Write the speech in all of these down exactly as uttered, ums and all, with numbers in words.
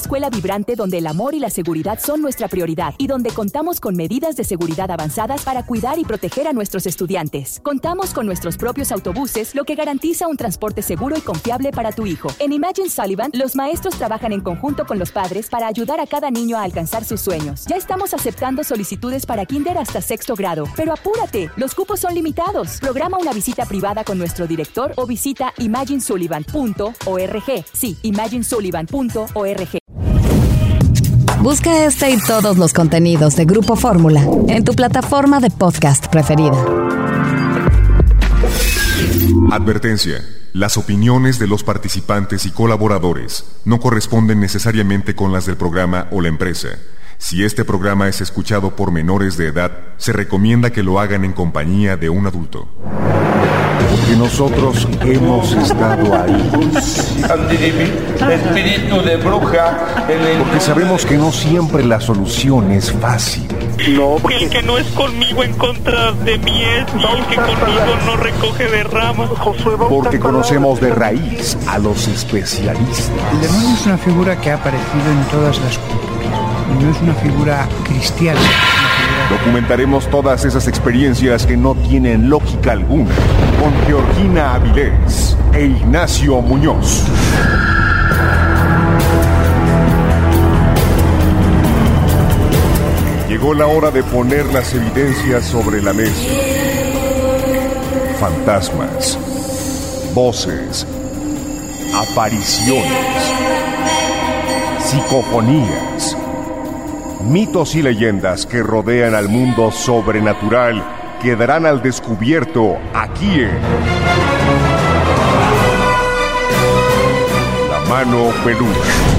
escuela vibrante donde el amor y la seguridad son nuestra prioridad y donde contamos con medidas de seguridad avanzadas para cuidar y proteger a nuestros estudiantes. Contamos con nuestros propios autobuses, lo que garantiza un transporte seguro y confiable para tu hijo. En Imagine Sullivan, los maestros trabajan en conjunto con los padres para ayudar a cada niño a alcanzar sus sueños. Ya estamos aceptando solicitudes para kinder hasta sexto grado, pero apúrate, los cupos son limitados. Programa una visita privada con nuestro director o visita imagine sullivan punto org. Sí, imagine sullivan punto org. Busca este y todos los contenidos de Grupo Fórmula en tu plataforma de podcast preferida. Advertencia. Las opiniones de los participantes y colaboradores no corresponden necesariamente con las del programa o la empresa. Si este programa es escuchado por menores de edad, se recomienda que lo hagan en compañía de un adulto. Porque nosotros hemos estado ahí. Espíritu de bruja. Porque sabemos que no siempre la solución es fácil. No, porque el que no es conmigo en contra de mí es, y el que conmigo no recoge de ramas. Porque conocemos de raíz a los especialistas. El demonio es una figura que ha aparecido en todas las culturas. No es una figura cristiana. Documentaremos todas esas experiencias que no tienen lógica alguna con Georgina Avilés e Ignacio Muñoz. Llegó la hora de poner las evidencias sobre la mesa. Fantasmas, voces, apariciones, psicofonías, mitos y leyendas que rodean al mundo sobrenatural quedarán al descubierto aquí en La Mano Peluda.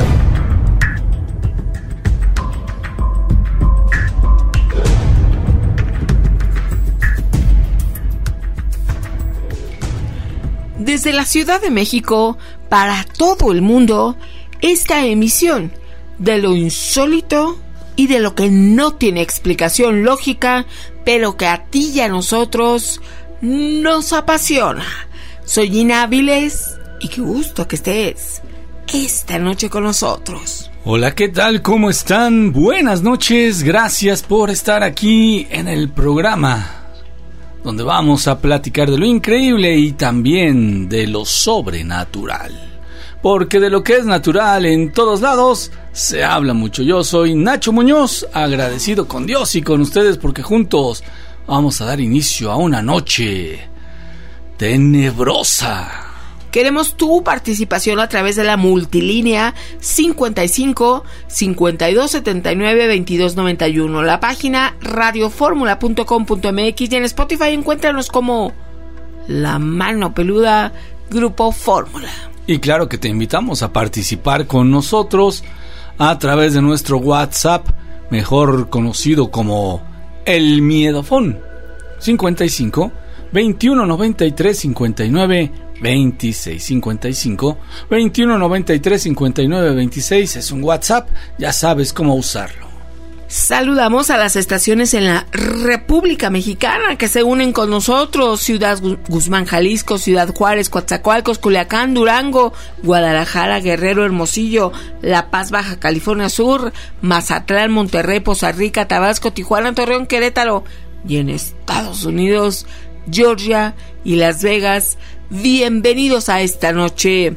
Desde la Ciudad de México, para todo el mundo, esta emisión de lo insólito y de lo que no tiene explicación lógica, pero que a ti y a nosotros nos apasiona. Soy Gina Áviles y qué gusto que estés esta noche con nosotros. Hola, ¿qué tal? ¿Cómo están? Buenas noches, gracias por estar aquí en el programa donde vamos a platicar de lo increíble y también de lo sobrenatural. Porque de lo que es natural en todos lados se habla mucho. Yo soy Nacho Muñoz, agradecido con Dios y con ustedes porque juntos vamos a dar inicio a una noche tenebrosa. Queremos tu participación a través de la multilínea cincuenta y cinco, cincuenta y dos, setenta y nueve, veintidós noventa y uno, la página radioformula punto com punto m x y en Spotify encuéntranos como La Mano Peluda Grupo Fórmula. Y claro que te invitamos a participar con nosotros a través de nuestro WhatsApp, mejor conocido como El Miedofón, cincuenta y cinco, veintiuno noventa y tres, cincuenta y nueve, veintiséis, cincuenta y cinco, veintiuno noventa y tres, cincuenta y nueve, veintiséis, es un WhatsApp, ya sabes cómo usarlo. Saludamos a las estaciones en la República Mexicana que se unen con nosotros: Ciudad Guzmán, Jalisco, Ciudad Juárez, Coatzacoalcos, Culiacán, Durango, Guadalajara, Guerrero, Hermosillo, La Paz, Baja California Sur, Mazatlán, Monterrey, Poza Rica, Tabasco, Tijuana, Torreón, Querétaro y en Estados Unidos, Georgia y Las Vegas. Bienvenidos a esta noche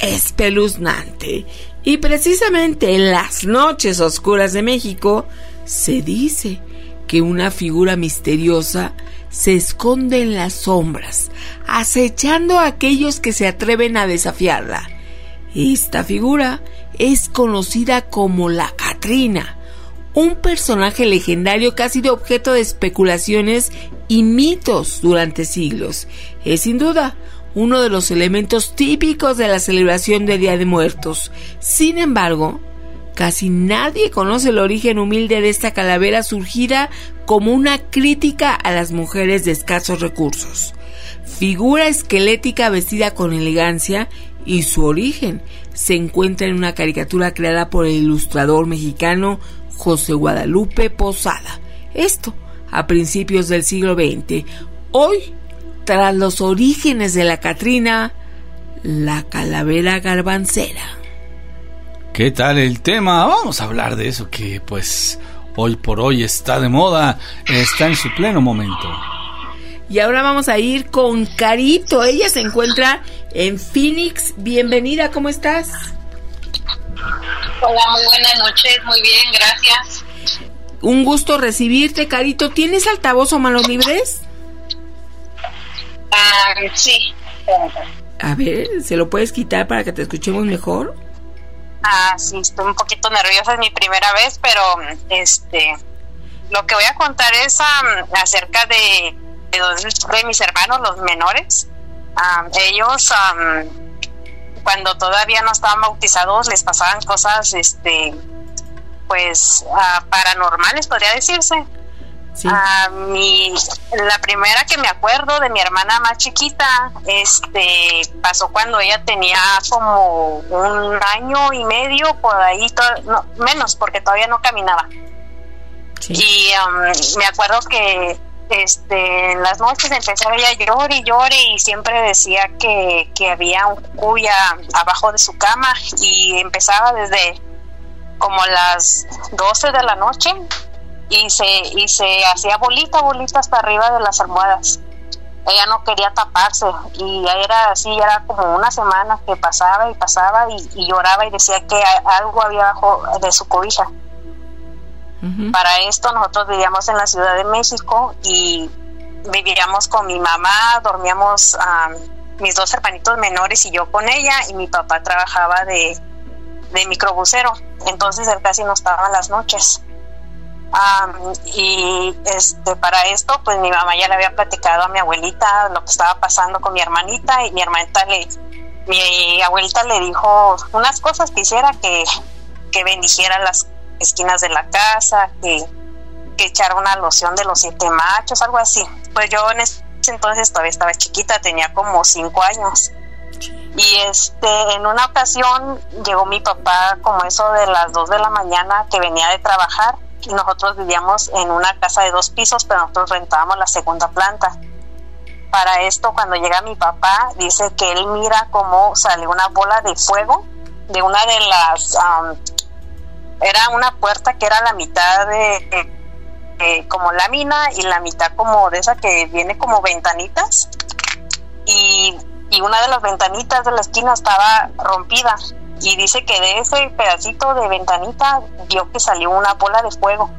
espeluznante. Y precisamente en las noches oscuras de México se dice que una figura misteriosa se esconde en las sombras, acechando a aquellos que se atreven a desafiarla. Esta figura es conocida como la Catrina, un personaje legendario que ha sido objeto de especulaciones y mitos durante siglos. Es sin duda uno de los elementos típicos de la celebración de Día de Muertos. Sin embargo, casi nadie conoce el origen humilde de esta calavera surgida como una crítica a las mujeres de escasos recursos. Figura esquelética vestida con elegancia, y su origen se encuentra en una caricatura creada por el ilustrador mexicano José Guadalupe Posada. Esto a principios del siglo veinte. Hoy, tras los orígenes de la Catrina, la calavera garbancera. ¿Qué tal el tema? Vamos a hablar de eso que pues hoy por hoy está de moda, está en su pleno momento. Y ahora vamos a ir con Carito. Ella se encuentra en Phoenix. Bienvenida, ¿cómo estás? Hola, muy buenas noches, muy bien, gracias. Un gusto recibirte, Carito. ¿Tienes altavoz o manos libres? Ah, sí. A ver, ¿se lo puedes quitar para que te escuchemos mejor? Ah, sí, estoy un poquito nerviosa, es mi primera vez, pero este, lo que voy a contar es um, acerca de, de, dos, de mis hermanos, los menores. Um, ellos, um, cuando todavía no estaban bautizados, les pasaban cosas, este, pues, uh, paranormales, podría decirse. Sí. Uh, mi, la primera que me acuerdo de mi hermana más chiquita, este, pasó cuando ella tenía como un año y medio, por ahí, to- no, menos, porque todavía no caminaba. Sí. Y um, me acuerdo que este, en las noches empezaba ella a llorar y llorar y siempre decía que, que había un cuya abajo de su cama, y empezaba desde como las doce de la noche. Y se, y se hacía bolita, bolita hasta arriba de las almohadas. Ella no quería taparse, y era así, era como una semana que pasaba y pasaba, y, y lloraba y decía que algo había abajo de su cobija. Uh-huh. Para esto nosotros vivíamos en la Ciudad de México y vivíamos con mi mamá, dormíamos um, mis dos hermanitos menores y yo con ella, y mi papá trabajaba de, de microbusero, entonces él casi no estaba en las noches. Um, y este para esto pues mi mamá ya le había platicado a mi abuelita lo que estaba pasando con mi hermanita, y mi hermanita le mi abuelita le dijo unas cosas que hiciera, que, que bendijera las esquinas de la casa, que, que echara una loción de los siete machos, algo así. Pues yo en ese entonces todavía estaba chiquita, tenía como cinco años. Y este en una ocasión llegó mi papá como eso de las dos de la mañana, que venía de trabajar, y nosotros vivíamos en una casa de dos pisos, pero nosotros rentábamos la segunda planta. Para esto, cuando llega mi papá, dice que él mira cómo sale una bola de fuego de una de las um, era una puerta que era la mitad de, de, de como lámina, y la mitad como de esa que viene como ventanitas, y, y una de las ventanitas de la esquina estaba rompida. Y dice que de ese pedacito de ventanita vio que salió una bola de fuego.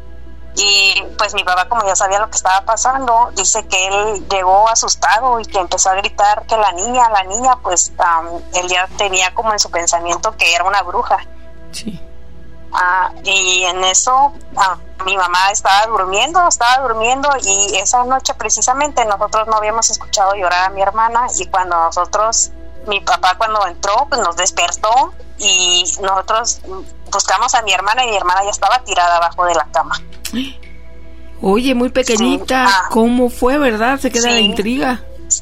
Y pues mi papá, como ya sabía lo que estaba pasando, dice que él llegó asustado y que empezó a gritar que la niña, la niña, pues um, él ya tenía como en su pensamiento que era una bruja. Sí. Uh, y en eso uh, mi mamá estaba durmiendo, estaba durmiendo y esa noche precisamente nosotros no habíamos escuchado llorar a mi hermana, y cuando nosotros... Mi papá cuando entró pues nos despertó y nosotros buscamos a mi hermana, y mi hermana ya estaba tirada abajo de la cama. Oye, muy pequeñita, sí. ah, ¿cómo fue, verdad? Se queda sí. la intriga.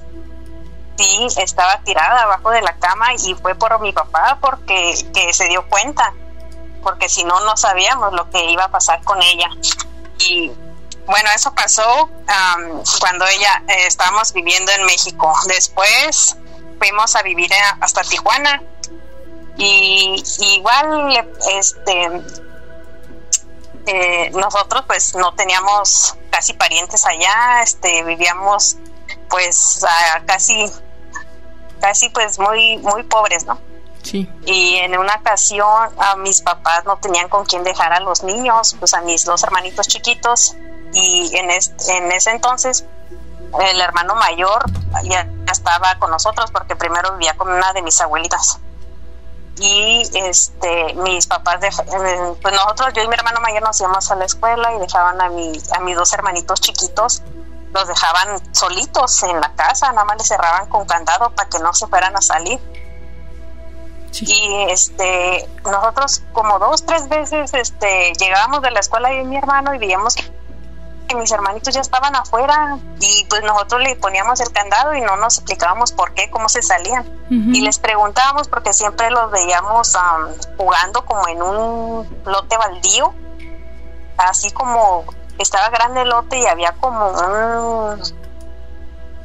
Sí, estaba tirada abajo de la cama, y fue por mi papá porque que se dio cuenta, porque si no, no sabíamos lo que iba a pasar con ella. Y bueno, eso pasó um, cuando ella eh, estábamos viviendo en México. Después fuimos a vivir hasta Tijuana, y, y igual este eh, nosotros pues no teníamos casi parientes allá, este vivíamos pues a casi casi pues muy muy pobres, ¿no? Sí. Y en una ocasión a mis papás no tenían con quién dejar a los niños, pues a mis dos hermanitos chiquitos, y en este, en ese entonces el hermano mayor ya estaba con nosotros porque primero vivía con una de mis abuelitas, y este mis papás dej- pues nosotros, yo y mi hermano mayor, nos íbamos a la escuela y dejaban a mi a mis dos hermanitos chiquitos, los dejaban solitos en la casa, nada más les cerraban con candado para que no se fueran a salir. Sí. Y este nosotros como dos tres veces este llegábamos de la escuela y mi hermano y veíamos que que mis hermanitos ya estaban afuera, y pues nosotros le poníamos el candado y no nos explicábamos por qué, cómo se salían. Uh-huh. Y les preguntábamos porque siempre los veíamos um, jugando como en un lote baldío, así como estaba grande el lote y había como un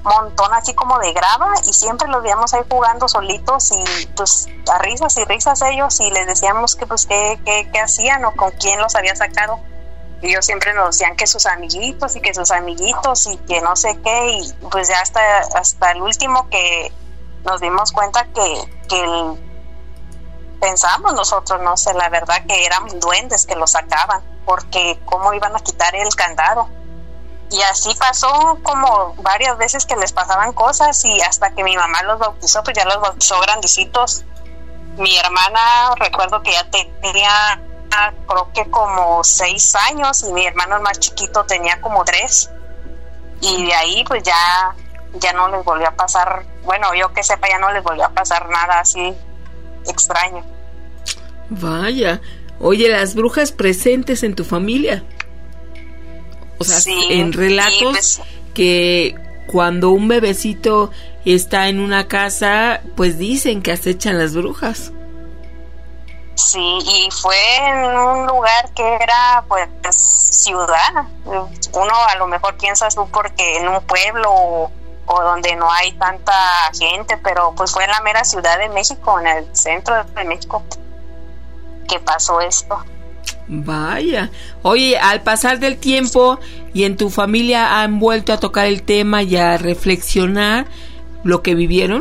montón así como de grava y siempre los veíamos ahí jugando solitos y pues a risas y risas ellos y les decíamos que pues qué, qué, qué hacían o con quién los había sacado. Y ellos siempre nos decían que sus amiguitos y que sus amiguitos y que no sé qué y pues ya hasta, hasta el último que nos dimos cuenta que, que el, pensamos nosotros, no sé, la verdad que eran duendes que los sacaban porque cómo iban a quitar el candado. Y así pasó como varias veces que les pasaban cosas y hasta que mi mamá los bautizó, pues ya los bautizó grandecitos. Mi hermana, recuerdo que ya tenía, creo que como seis años y mi hermano el más chiquito tenía como tres. Y de ahí pues ya, ya no les volvió a pasar, bueno, yo que sepa ya no les volvió a pasar nada así extraño. Vaya, oye, las brujas presentes en tu familia. O sea, sí, en relatos sí, pues, que cuando un bebecito está en una casa, pues dicen que acechan las brujas. Sí, y fue en un lugar que era, pues, ciudad. Uno a lo mejor piensa tú porque en un pueblo o, o donde no hay tanta gente, pero pues fue en la mera Ciudad de México, en el centro de México, que pasó esto. Vaya, oye, al pasar del tiempo y en tu familia han vuelto a tocar el tema y a reflexionar lo que vivieron.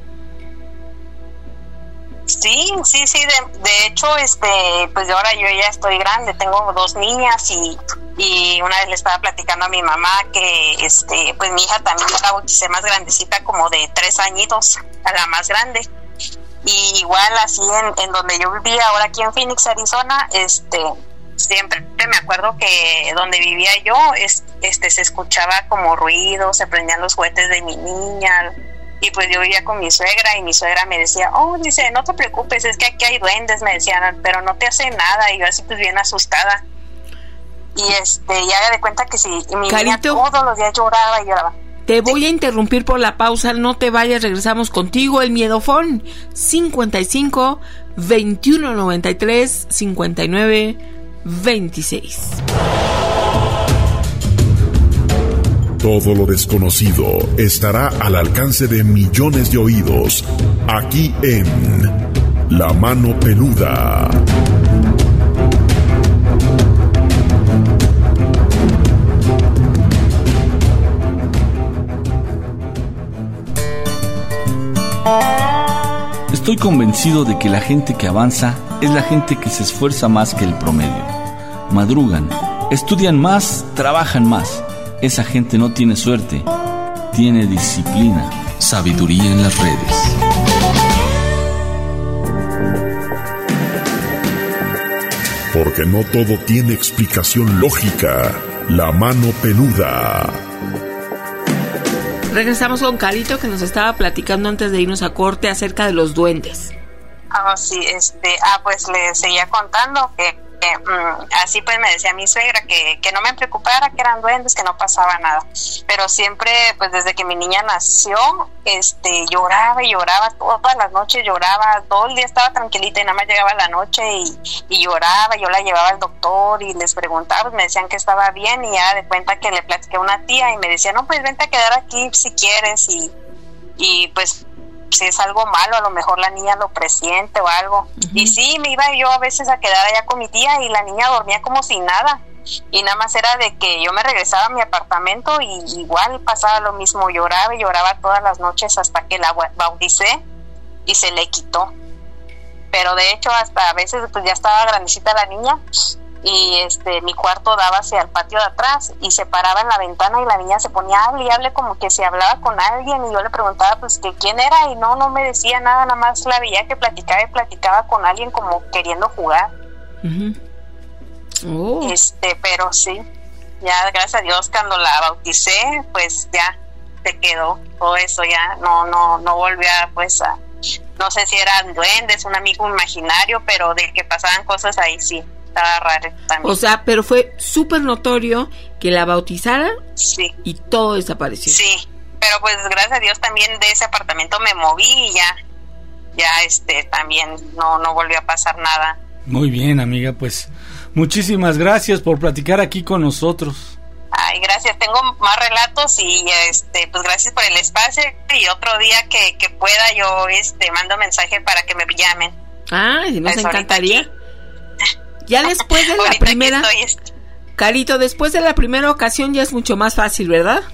Sí, sí, sí, de, de hecho, este, pues de ahora yo ya estoy grande, tengo dos niñas y, y una vez le estaba platicando a mi mamá que, este, pues mi hija también la bauticé más grandecita, como de tres añitos, a la más grande. Y igual así en, en donde yo vivía ahora aquí en Phoenix, Arizona, este siempre me acuerdo que donde vivía yo es, este se escuchaba como ruido, se prendían los juguetes de mi niña y pues yo vivía con mi suegra y mi suegra me decía, oh, dice, no te preocupes, es que aquí hay duendes, me decían, pero no te hacen nada, y yo así pues bien asustada y este ya de cuenta que si mi niña todos los días lloraba y lloraba. Te voy a interrumpir por la pausa, no te vayas, regresamos contigo, el miedofón cincuenta y cinco, veintiuno noventa y tres, cincuenta y nueve, veintiséis. Todo lo desconocido estará al alcance de millones de oídos, aquí en La Mano Peluda. Estoy convencido de que la gente que avanza es la gente que se esfuerza más que el promedio. Madrugan, estudian más, trabajan más. Esa gente no tiene suerte, tiene disciplina. Sabiduría en las redes. Porque no todo tiene explicación lógica. La Mano Peluda. Regresamos con Carito, que nos estaba platicando antes de irnos a corte acerca de los duendes. Ah, sí, este, ah, pues le seguía contando que, que um, así pues me decía mi suegra que, que no me preocupara, que eran duendes, que no pasaba nada. Pero siempre, pues desde que mi niña nació, este, lloraba y lloraba, todas las noches lloraba, todo el día estaba tranquilita y nada más llegaba la noche y, y lloraba, yo la llevaba al doctor y les preguntaba, pues me decían que estaba bien y ya de cuenta que le platiqué a una tía y me decía, no, pues vente a quedar aquí si quieres y, y pues si es algo malo, a lo mejor la niña lo presiente o algo. Uh-huh. Y sí, me iba yo a veces a quedar allá con mi tía y la niña dormía como si nada. Y nada más era de que yo me regresaba a mi apartamento y igual pasaba lo mismo, lloraba y lloraba todas las noches hasta que la bauticé y se le quitó. Pero de hecho hasta a veces pues ya estaba grandecita la niña y este mi cuarto daba hacia el patio de atrás y se paraba en la ventana y la niña se ponía a hablar y hable como que se hablaba con alguien y yo le preguntaba pues que quién era y no, no me decía nada, nada más la veía que platicaba y platicaba con alguien como queriendo jugar. Uh-huh. Oh. Este, pero sí, ya gracias a Dios cuando la bauticé pues ya se quedó todo eso, ya no, no, no volvió a pues a, no sé si eran duendes, un amigo imaginario, pero de que pasaban cosas ahí sí. Estaba raro también. O sea, pero fue súper notorio que la bautizara. Sí. Y todo desapareció. Sí, pero pues gracias a Dios también de ese apartamento me moví y ya, ya este, también no, no volvió a pasar nada. Muy bien, amiga, pues muchísimas gracias por platicar aquí con nosotros. Ay, gracias. Tengo más relatos y este, pues gracias por el espacio. Y otro día que, que pueda yo este mando mensaje para que me llamen. Ay, nos pues encantaría. Ya después de la primera, estoy, este... Carito, después de la primera ocasión ya es mucho más fácil, ¿verdad?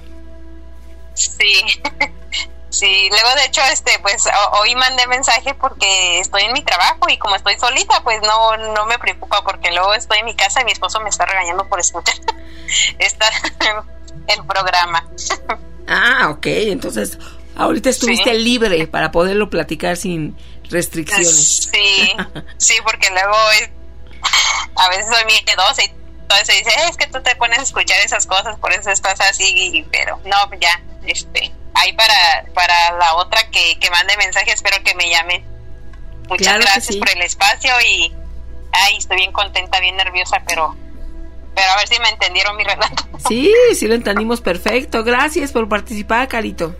Sí. Sí, luego de hecho este pues hoy mandé mensaje porque estoy en mi trabajo y como estoy solita pues no no me preocupa porque luego estoy en mi casa y mi esposo me está regañando por escuchar está el programa. Ah, ok, entonces ahorita estuviste sí. libre para poderlo platicar sin restricciones. Sí, sí, porque luego es, a veces soy miedosa y entonces dice, es que tú te pones a escuchar esas cosas, por eso estás así, pero no, ya, este... ahí para para la otra que, que mande mensaje, espero que me llamen. Muchas claro gracias sí. por el espacio y ay, estoy bien contenta, bien nerviosa, pero pero a ver si me entendieron mi relato. Sí, sí lo entendimos perfecto. Gracias por participar, Carito.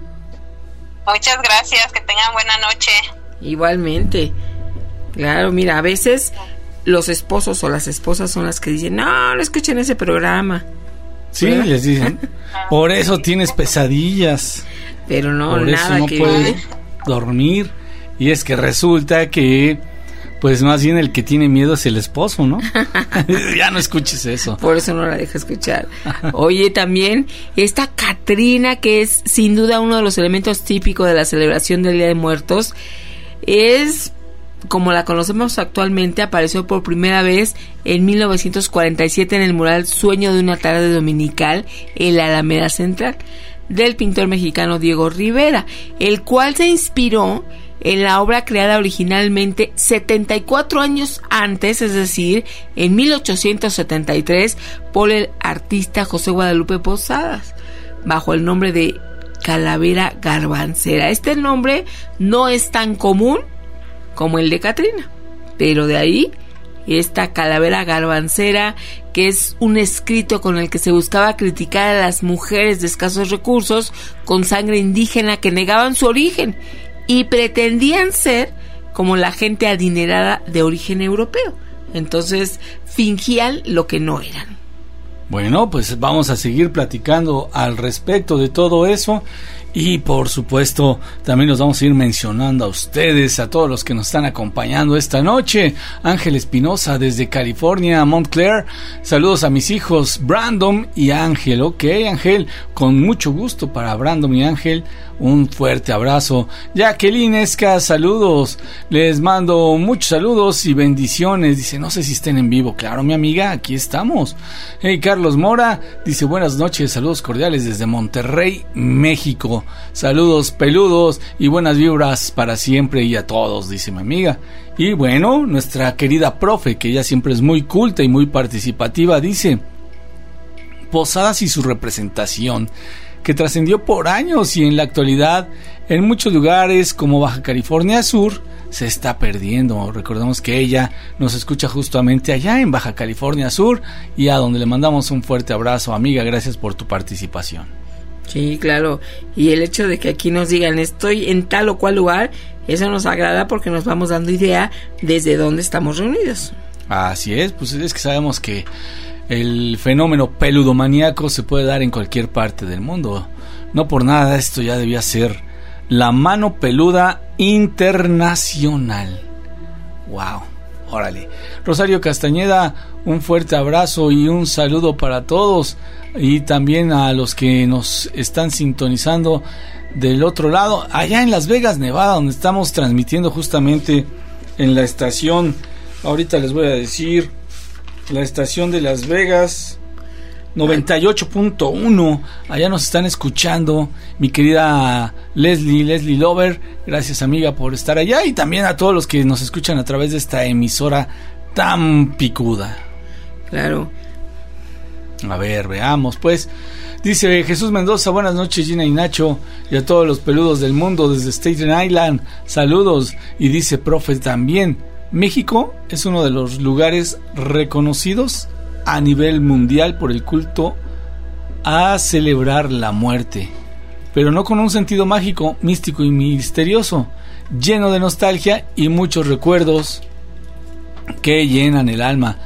Muchas gracias, que tengan buena noche. Igualmente. Claro, mira, a veces los esposos o las esposas son las que dicen, no, no escuchen ese programa. Sí, ¿verdad? Les dicen, por eso tienes pesadillas. Pero no, por nada eso no que puedes dormir. Y es que resulta que, pues más bien el que tiene miedo es el esposo, ¿no? Ya no escuches eso. Por eso no la deja escuchar. Oye, también esta Catrina, que es sin duda uno de los elementos típicos de la celebración del Día de Muertos, es... como la conocemos actualmente, apareció por primera vez en mil novecientos cuarenta y siete en el mural Sueño de una tarde dominical en la Alameda Central del pintor mexicano Diego Rivera, el cual se inspiró en la obra creada originalmente setenta y cuatro años antes, es decir, en mil ochocientos setenta y tres, por el artista José Guadalupe Posadas, bajo el nombre de Calavera Garbancera. Este nombre no es tan común como el de Catrina, pero de ahí esta calavera garbancera, que es un escrito con el que se buscaba criticar a las mujeres de escasos recursos con sangre indígena que negaban su origen y pretendían ser como la gente adinerada de origen europeo. Entonces fingían lo que no eran. Bueno, pues vamos a seguir platicando al respecto de todo eso. Y por supuesto también nos vamos a ir mencionando a ustedes, a todos los que nos están acompañando esta noche. Ángel Espinosa desde California, Montclair. Saludos a mis hijos Brandon y Ángel. Ok, Ángel, con mucho gusto para Brandon y Ángel. Un fuerte abrazo. Jacqueline Esca, saludos. Les mando muchos saludos y bendiciones. Dice, no sé si estén en vivo. Claro, mi amiga, aquí estamos. Hey, Carlos Mora dice, buenas noches, saludos cordiales desde Monterrey, México. Saludos peludos y buenas vibras para siempre y a todos, dice mi amiga. Y bueno, nuestra querida profe, que ella siempre es muy culta y muy participativa, dice, Posadas y su representación, que trascendió por años y en la actualidad en muchos lugares como Baja California Sur se está perdiendo. Recordemos que ella nos escucha justamente allá en Baja California Sur y a donde le mandamos un fuerte abrazo, amiga, gracias por tu participación. Sí, claro, y el hecho de que aquí nos digan estoy en tal o cual lugar, eso nos agrada porque nos vamos dando idea desde dónde estamos reunidos. Así es, pues es que sabemos que el fenómeno peludomaníaco se puede dar en cualquier parte del mundo. No por nada esto ya debía ser la mano peluda internacional. Wow, órale. Rosario Castañeda, un fuerte abrazo y un saludo para todos y también a los que nos están sintonizando del otro lado, allá en Las Vegas, Nevada, donde estamos transmitiendo justamente en la estación, ahorita les voy a decir, la estación de Las Vegas noventa y ocho punto uno, allá nos están escuchando mi querida Leslie, Leslie Lover, gracias amiga por estar allá y también a todos los que nos escuchan a través de esta emisora tan picuda. Claro. A ver, veamos pues. Dice Jesús Mendoza, buenas noches Gina y Nacho y a todos los peludos del mundo desde Staten Island, saludos. Y dice profe también, México es uno de los lugares reconocidos a nivel mundial por el culto a celebrar la muerte, pero no con un sentido mágico, místico y misterioso, lleno de nostalgia y muchos recuerdos que llenan el alma.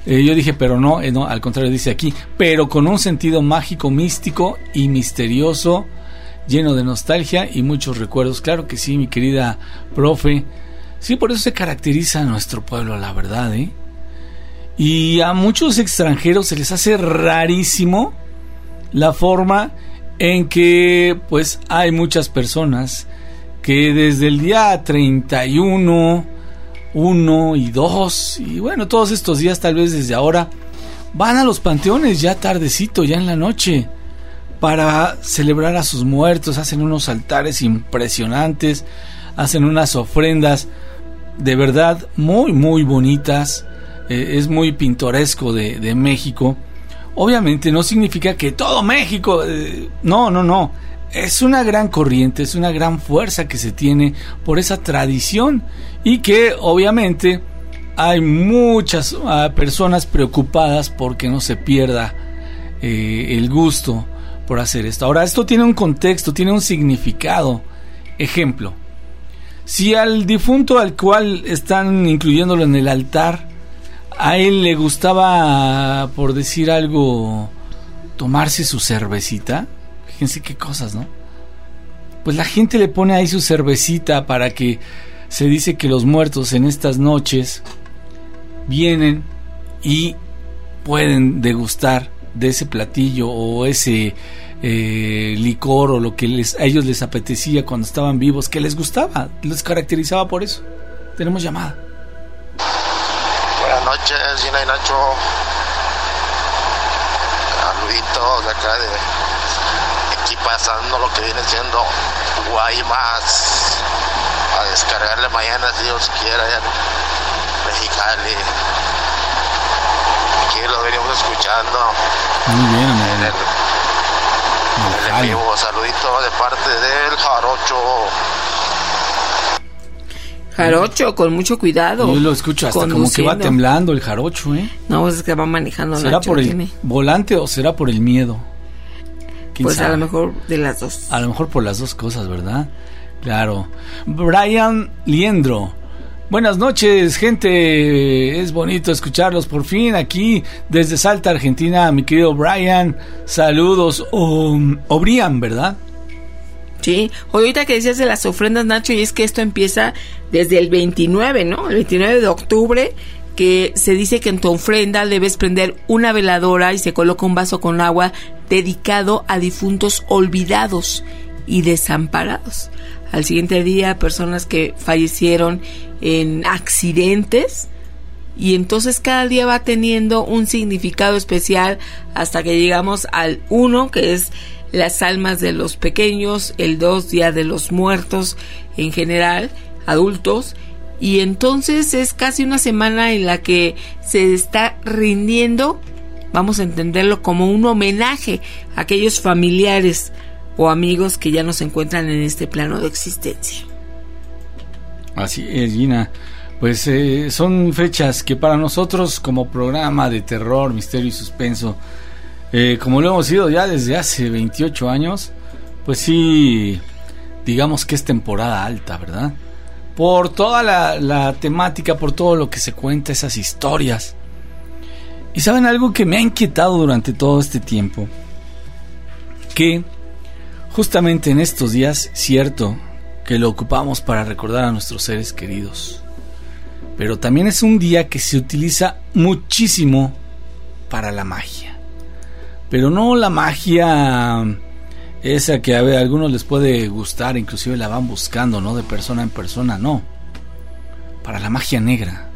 Eh, yo dije, pero no, eh, no, al contrario, dice aquí, pero con un sentido mágico, místico y misterioso, lleno de nostalgia y muchos recuerdos. Claro que sí, mi querida profe. Sí, por eso se caracteriza a nuestro pueblo, la verdad, ¿eh? Y a muchos extranjeros se les hace rarísimo la forma en que, pues, hay muchas personas que desde el día treinta y uno, uno y dos, y bueno, todos estos días, tal vez desde ahora, van a los panteones ya tardecito, ya en la noche, para celebrar a sus muertos. Hacen unos altares impresionantes, hacen unas ofrendas de verdad muy muy bonitas. Eh, es muy pintoresco de, de México. Obviamente no significa que todo México, eh, no, no, no, es una gran corriente, es una gran fuerza que se tiene por esa tradición, y que obviamente hay muchas uh, personas preocupadas porque no se pierda eh, el gusto por hacer esto. Ahora, esto tiene un contexto, tiene un significado. Ejemplo, si al difunto al cual están incluyéndolo en el altar, a él le gustaba, por decir algo, tomarse su cervecita, fíjense qué cosas, ¿no? Pues la gente le pone ahí su cervecita, para que se dice que los muertos en estas noches vienen y pueden degustar de ese platillo o ese eh, licor o lo que les, a ellos les apetecía cuando estaban vivos, que les gustaba, les caracterizaba por eso. Tenemos llamada. Buenas noches, Gina y Nacho. Saluditos de acá, de aquí pasando lo que viene siendo Guaymas, a descargarle mañana si Dios quiera, ya en Mexicali. Aquí lo venimos escuchando. Muy bien, en el, en el vivo. Saludito de parte del Jarocho. Jarocho, con mucho cuidado. Yo lo escucho hasta como que va temblando el jarocho, ¿eh? No, es que va manejando. ¿Será Nacho, por el tiene... volante o será por el miedo? Pues sabe? A lo mejor de las dos. A lo mejor por las dos cosas, ¿verdad? Claro. Brian Liendro. Buenas noches, gente. Es bonito escucharlos por fin aquí desde Salta, Argentina. Mi querido Brian, saludos. O, o Brian, ¿verdad? Sí, ahorita que decías de las ofrendas, Nacho, y es que esto empieza desde el veintinueve, ¿no? El veintinueve de octubre, que se dice que en tu ofrenda debes prender una veladora y se coloca un vaso con agua dedicado a difuntos olvidados y desamparados. Al siguiente día, personas que fallecieron en accidentes, y entonces cada día va teniendo un significado especial hasta que llegamos al uno, que es las almas de los pequeños, el dos, Día de los Muertos en general, adultos, y entonces es casi una semana en la que se está rindiendo, vamos a entenderlo como un homenaje a aquellos familiares o amigos que ya no se encuentran en este plano de existencia. Así es, Gina. Pues eh, son fechas que para nosotros, como programa de terror, misterio y suspenso, Eh, como lo hemos sido ya desde hace veintiocho años, pues sí, digamos que es temporada alta, ¿verdad? Por toda la, la temática, por todo lo que se cuenta, esas historias. Y ¿saben algo que me ha inquietado durante todo este tiempo? Que justamente en estos días, cierto, que lo ocupamos para recordar a nuestros seres queridos, pero también es un día que se utiliza muchísimo para la magia. Pero no la magia esa que a, ver, a algunos les puede gustar, inclusive la van buscando, ¿no? De persona en persona, no. Para la magia negra.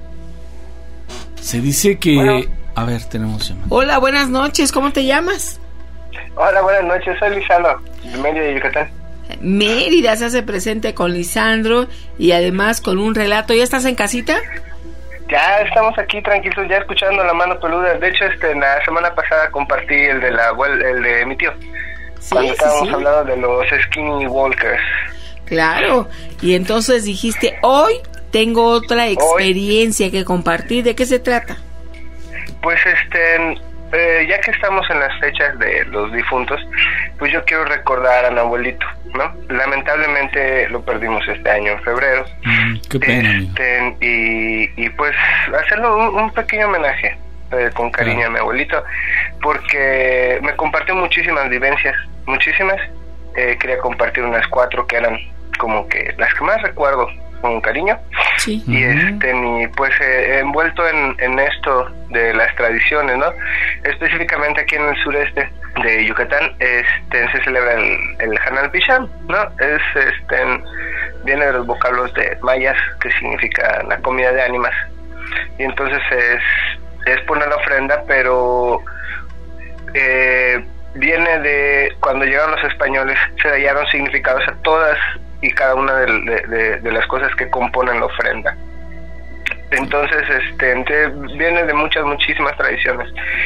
Se dice que... Bueno. A ver, tenemos llamada. Hola, buenas noches, ¿cómo te llamas? Hola, buenas noches, soy Lisandro, de Mérida, Yucatán. Mérida se hace presente con Lisandro y además con un relato. ¿Ya estás en casita? Ya estamos aquí tranquilos, ya escuchando La Mano Peluda. De hecho, este, la semana pasada compartí el de la el de mi tío. Sí, cuando estábamos sí, sí. hablando de los Skinny Walkers. Claro, y entonces dijiste, hoy tengo otra experiencia hoy, que compartir. ¿De qué se trata? Pues este, eh, ya que estamos en las fechas de los difuntos, pues yo quiero recordar a mi abuelito, ¿no? Lamentablemente lo perdimos este año en febrero. Mm, qué pena, este, y, y pues hacerle un, un pequeño homenaje, eh, con cariño a mi abuelito, porque me compartió muchísimas vivencias, muchísimas. Eh, quería compartir unas cuatro que eran como que las que más recuerdo con cariño. Sí. Y este y pues eh, envuelto en, en esto de las tradiciones, ¿no? Específicamente aquí en el sureste de Yucatán, este se celebra el, el Hanal Pichán, ¿no? Es este viene de los vocablos de mayas, que significa la comida de ánimas. Y entonces es es poner la ofrenda, pero eh, viene de cuando llegaron los españoles, se hallaron significados a todas y cada una de, de, de, de las cosas que componen la ofrenda. Entonces, este, viene de muchas, muchísimas tradiciones.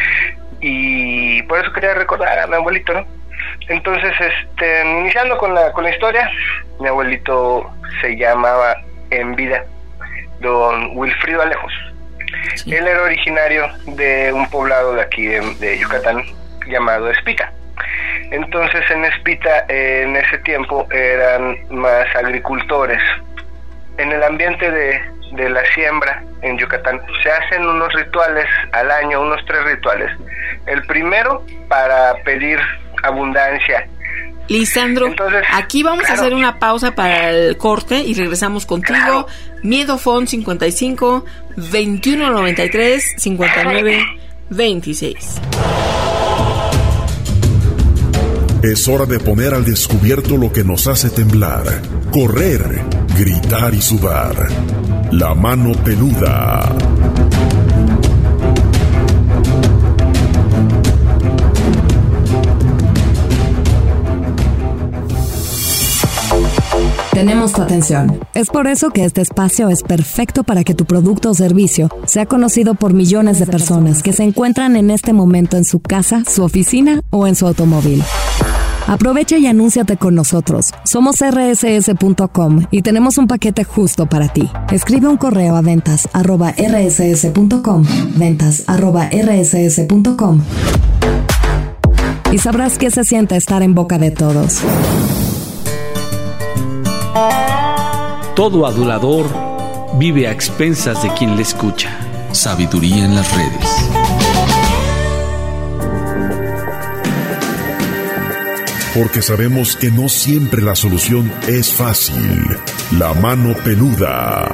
Y por eso quería recordar a mi abuelito, ¿no? Entonces, este, iniciando con la, con la historia, mi abuelito se llamaba en vida don Wilfrido Alejos. Sí. Él era originario de un poblado de aquí de, de Yucatán llamado Espita. Entonces en Espita eh, en ese tiempo eran más agricultores. En el ambiente de, de la siembra en Yucatán se hacen unos rituales al año, unos tres rituales. El primero para pedir abundancia. Lisandro, entonces, aquí vamos claro. a hacer una pausa para el corte y regresamos contigo. Claro. Miedofon cincuenta y cinco, veintiuno noventa y tres, cincuenta y nueve, veintiséis. Es hora de poner al descubierto lo que nos hace temblar, correr, gritar y sudar. La mano peluda. Tenemos tu atención. Es por eso que este espacio es perfecto para que tu producto o servicio sea conocido por millones de personas que se encuentran en este momento en su casa, su oficina o en su automóvil. Aprovecha y anúnciate con nosotros. Somos erre ese ese punto com y tenemos un paquete justo para ti. Escribe un correo a ventas arroba erre ese ese punto com, ventas arroba erre ese ese punto com, y sabrás qué se siente estar en boca de todos. Todo adulador vive a expensas de quien le escucha. Sabiduría en las redes. Porque sabemos que no siempre la solución es fácil. La mano peluda.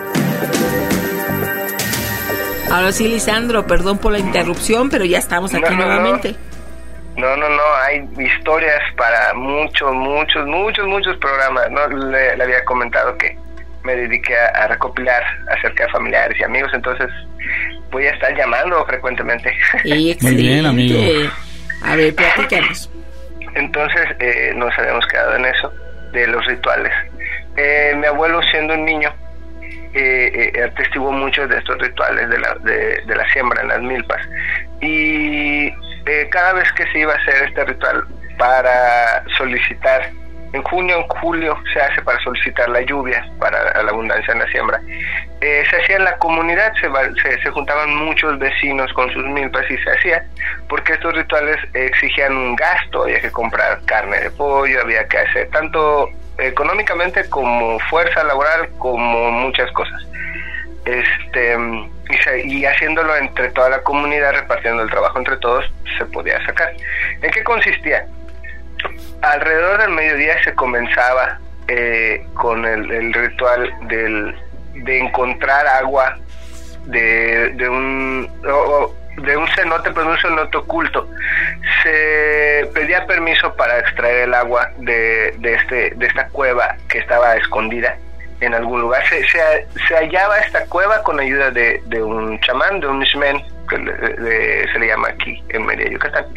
Ahora sí, Lisandro, perdón por la interrupción, pero ya estamos aquí no, no, nuevamente. No, no, no, hay historias para muchos, muchos, muchos, muchos programas. No le, le había comentado que me dediqué a, a recopilar acerca de familiares y amigos, entonces voy a estar llamando frecuentemente. Sí, muy bien, amigo. A ver, platícanos. Entonces eh, nos habíamos quedado en eso, de los rituales. Eh, mi abuelo, siendo un niño, eh, eh, atestiguó muchos de estos rituales de la, de, de la siembra en las milpas. Y eh, cada vez que se iba a hacer este ritual para solicitar, en junio, en julio, se hace para solicitar la lluvia, para la abundancia en la siembra. Eh, se hacía en la comunidad, se, se, se juntaban muchos vecinos con sus milpas y se hacía, porque estos rituales exigían un gasto, había que comprar carne de pollo, había que hacer tanto económicamente como fuerza laboral, como muchas cosas. Este y, se, y haciéndolo entre toda la comunidad, repartiendo el trabajo entre todos, se podía sacar. ¿En qué consistía? Alrededor del mediodía se comenzaba eh, con el, el ritual del, de encontrar agua de, de un oh, de un cenote, pero un cenote oculto. Se pedía permiso para extraer el agua de, de este de esta cueva que estaba escondida en algún lugar. Se, se, se hallaba esta cueva con ayuda de, de un chamán, de un xmen, que le, de, se le llama aquí en Mérida, Yucatán.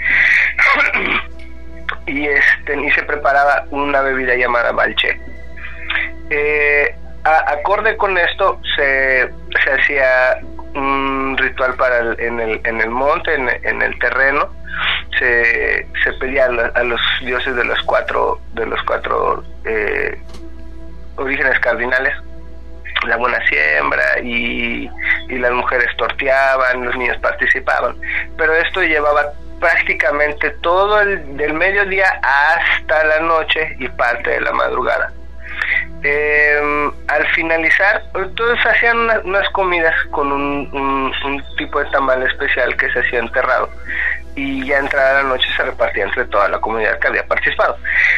y este y se preparaba una bebida llamada balché. Eh, a, acorde con esto se, se hacía un ritual para el, en el en el monte, en, en el terreno. Se, se pedía a, la, a los dioses de los cuatro de los cuatro eh, orígenes cardinales la buena siembra, y, y las mujeres torteaban, los niños participaban, pero esto llevaba prácticamente todo el del mediodía hasta la noche y parte de la madrugada. Eh, al finalizar, todos hacían una, unas comidas con un, un, un tipo de tamal especial que se hacía enterrado, y ya entrada la noche se repartía entre toda la comunidad que había participado.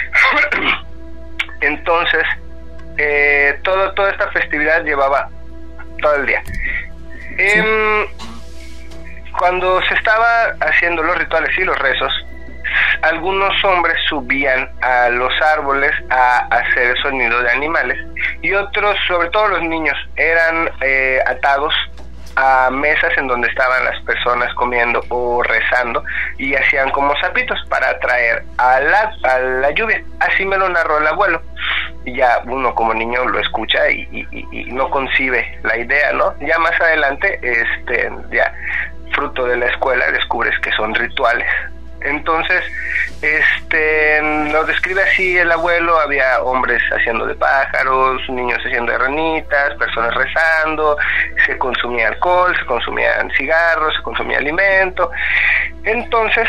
Entonces, eh, todo, toda esta festividad llevaba todo el día. Eh, cuando se estaba haciendo los rituales y los rezos, algunos hombres subían a los árboles a hacer el sonido de animales, y otros, sobre todo los niños, eran eh, atados a mesas en donde estaban las personas comiendo o rezando, y hacían como sapitos para atraer a la, a la lluvia. Así me lo narró el abuelo, y ya uno como niño lo escucha y, y, y no concibe la idea, ¿no? Ya más adelante, este, ya fruto de la escuela, descubres que son rituales. Entonces, este, lo describe así el abuelo: había hombres haciendo de pájaros, niños haciendo de ranitas, personas rezando, se consumía alcohol, se consumían cigarros, se consumía alimento. Entonces,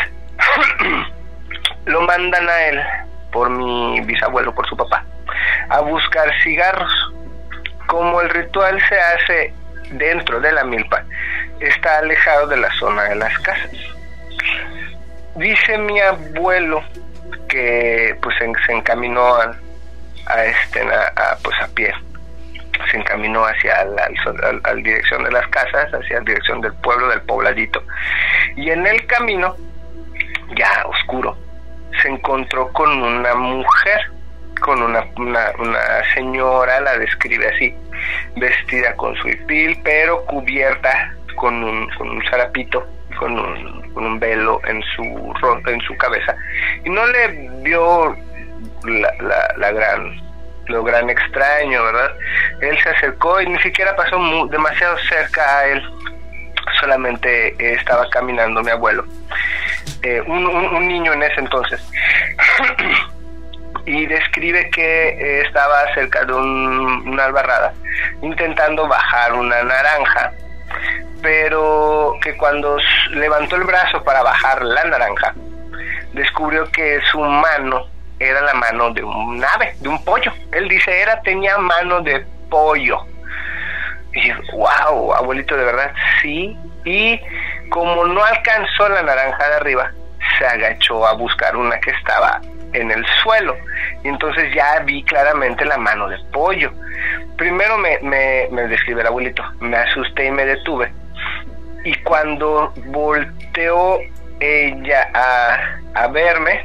lo mandan a él, por mi bisabuelo, por su papá, a buscar cigarros. Como el ritual se hace dentro de la milpa, está alejado de la zona de las casas. Dice mi abuelo que pues se, se encaminó a, a este a, a, pues a pie, se encaminó hacia la, la dirección de las casas, hacia la dirección del pueblo, del pobladito, y en el camino, ya oscuro, se encontró con una mujer, con una, una, una señora, la describe así, vestida con su hipil, pero cubierta con un, con un zarapito, con un, con un velo en su en su cabeza, y no le vio la, la, la gran lo gran extraño, ¿verdad? Él se acercó y ni siquiera pasó muy, demasiado cerca a él, solamente eh, estaba caminando mi abuelo, eh, un, un, un niño en ese entonces, y describe que eh, estaba cerca de un, una albarrada intentando bajar una naranja, pero que cuando levantó el brazo para bajar la naranja, descubrió que su mano era la mano de un ave, de un pollo. Él dice, era, tenía mano de pollo. Y yo, wow, abuelito, de verdad, sí. Y como no alcanzó la naranja de arriba, se agachó a buscar una que estaba en el suelo, y entonces ya vi claramente la mano de pollo. Primero me, me, me describe el abuelito, me asusté y me detuve, y cuando volteó ella a, a verme,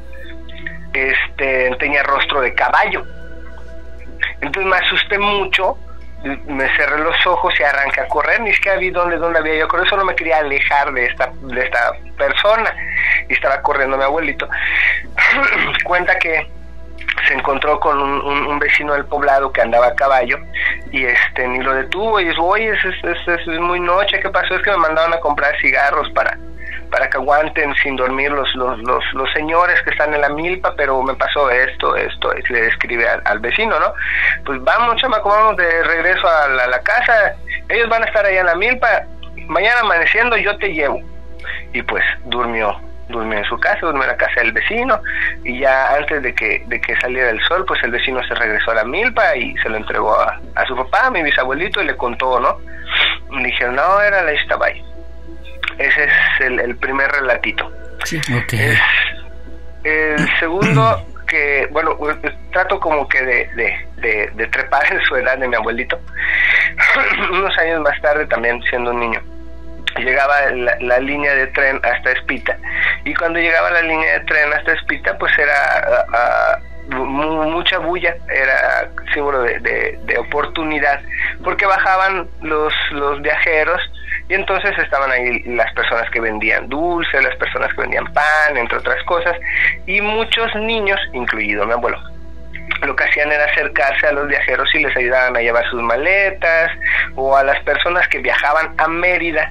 este, tenía rostro de caballo. Entonces me asusté mucho, me cerré los ojos y arranqué a correr, ni siquiera vi dónde, dónde había yo, por eso no me quería alejar de esta, de esta persona, y estaba corriendo mi abuelito. Cuenta que se encontró con un, un, un vecino del poblado que andaba a caballo, y este ni lo detuvo, y dijo, oye, es, es, es, es muy noche, ¿qué pasó? Es que me mandaron a comprar cigarros para para que aguanten sin dormir los los, los los señores que están en la milpa, pero me pasó esto, esto, y le describe al, al vecino, ¿no? Pues vamos, chamaco, vamos de regreso a la, la casa, ellos van a estar allá en la milpa, mañana amaneciendo yo te llevo. Y pues durmió, durmió en su casa, durmió en la casa del vecino, y ya antes de que de que saliera el sol, pues el vecino se regresó a la milpa y se lo entregó a, a su papá, a mi bisabuelito, y le contó, ¿no? Y le dijeron, no, era la Ixtabay. Ese es el, el primer relatito. Sí, okay. Es el segundo, que, bueno, trato como que de, de, de, de trepar en su edad de mi abuelito. Unos años más tarde, también siendo un niño, llegaba la, la línea de tren hasta Espita, y cuando llegaba la línea de tren hasta Espita, pues era uh, uh, mucha bulla, era símbolo de, de, de oportunidad, porque bajaban los, los viajeros, y entonces estaban ahí las personas que vendían dulces, las personas que vendían pan, entre otras cosas, y muchos niños, incluido mi abuelo, lo que hacían era acercarse a los viajeros y les ayudaban a llevar sus maletas, o a las personas que viajaban a Mérida,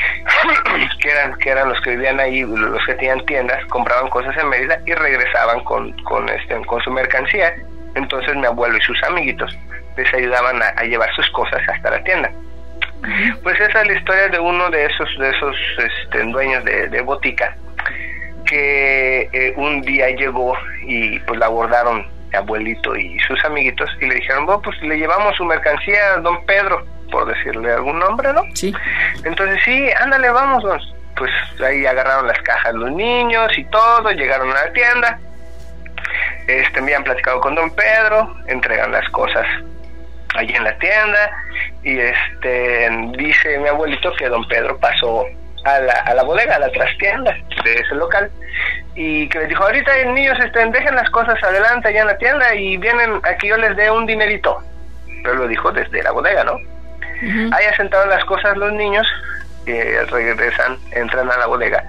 que eran que eran los que vivían ahí, los que tenían tiendas, compraban cosas en Mérida y regresaban con con este con su mercancía. Entonces mi abuelo y sus amiguitos les ayudaban a, a llevar sus cosas hasta la tienda. Pues esa es la historia de uno de esos de esos este, dueños de, de botica, que eh, un día llegó y pues la abordaron abuelito y sus amiguitos, y le dijeron, bueno, pues le llevamos su mercancía a don Pedro, por decirle algún nombre, ¿no? Sí. Entonces, sí, ándale, vamos, don. Pues ahí agarraron las cajas los niños y todo, llegaron a la tienda, este, me habían platicado con don Pedro, entregan las cosas allí en la tienda, y este, dice mi abuelito que don Pedro pasó a la, a la bodega, a la trastienda de ese local, y que les dijo, ahorita niños, estén, dejen las cosas adelante allá en la tienda y vienen aquí, yo les dé un dinerito. Pero lo dijo desde la bodega, ¿no? Uh-huh. Ahí asentaron las cosas los niños, eh, regresan, entran a la bodega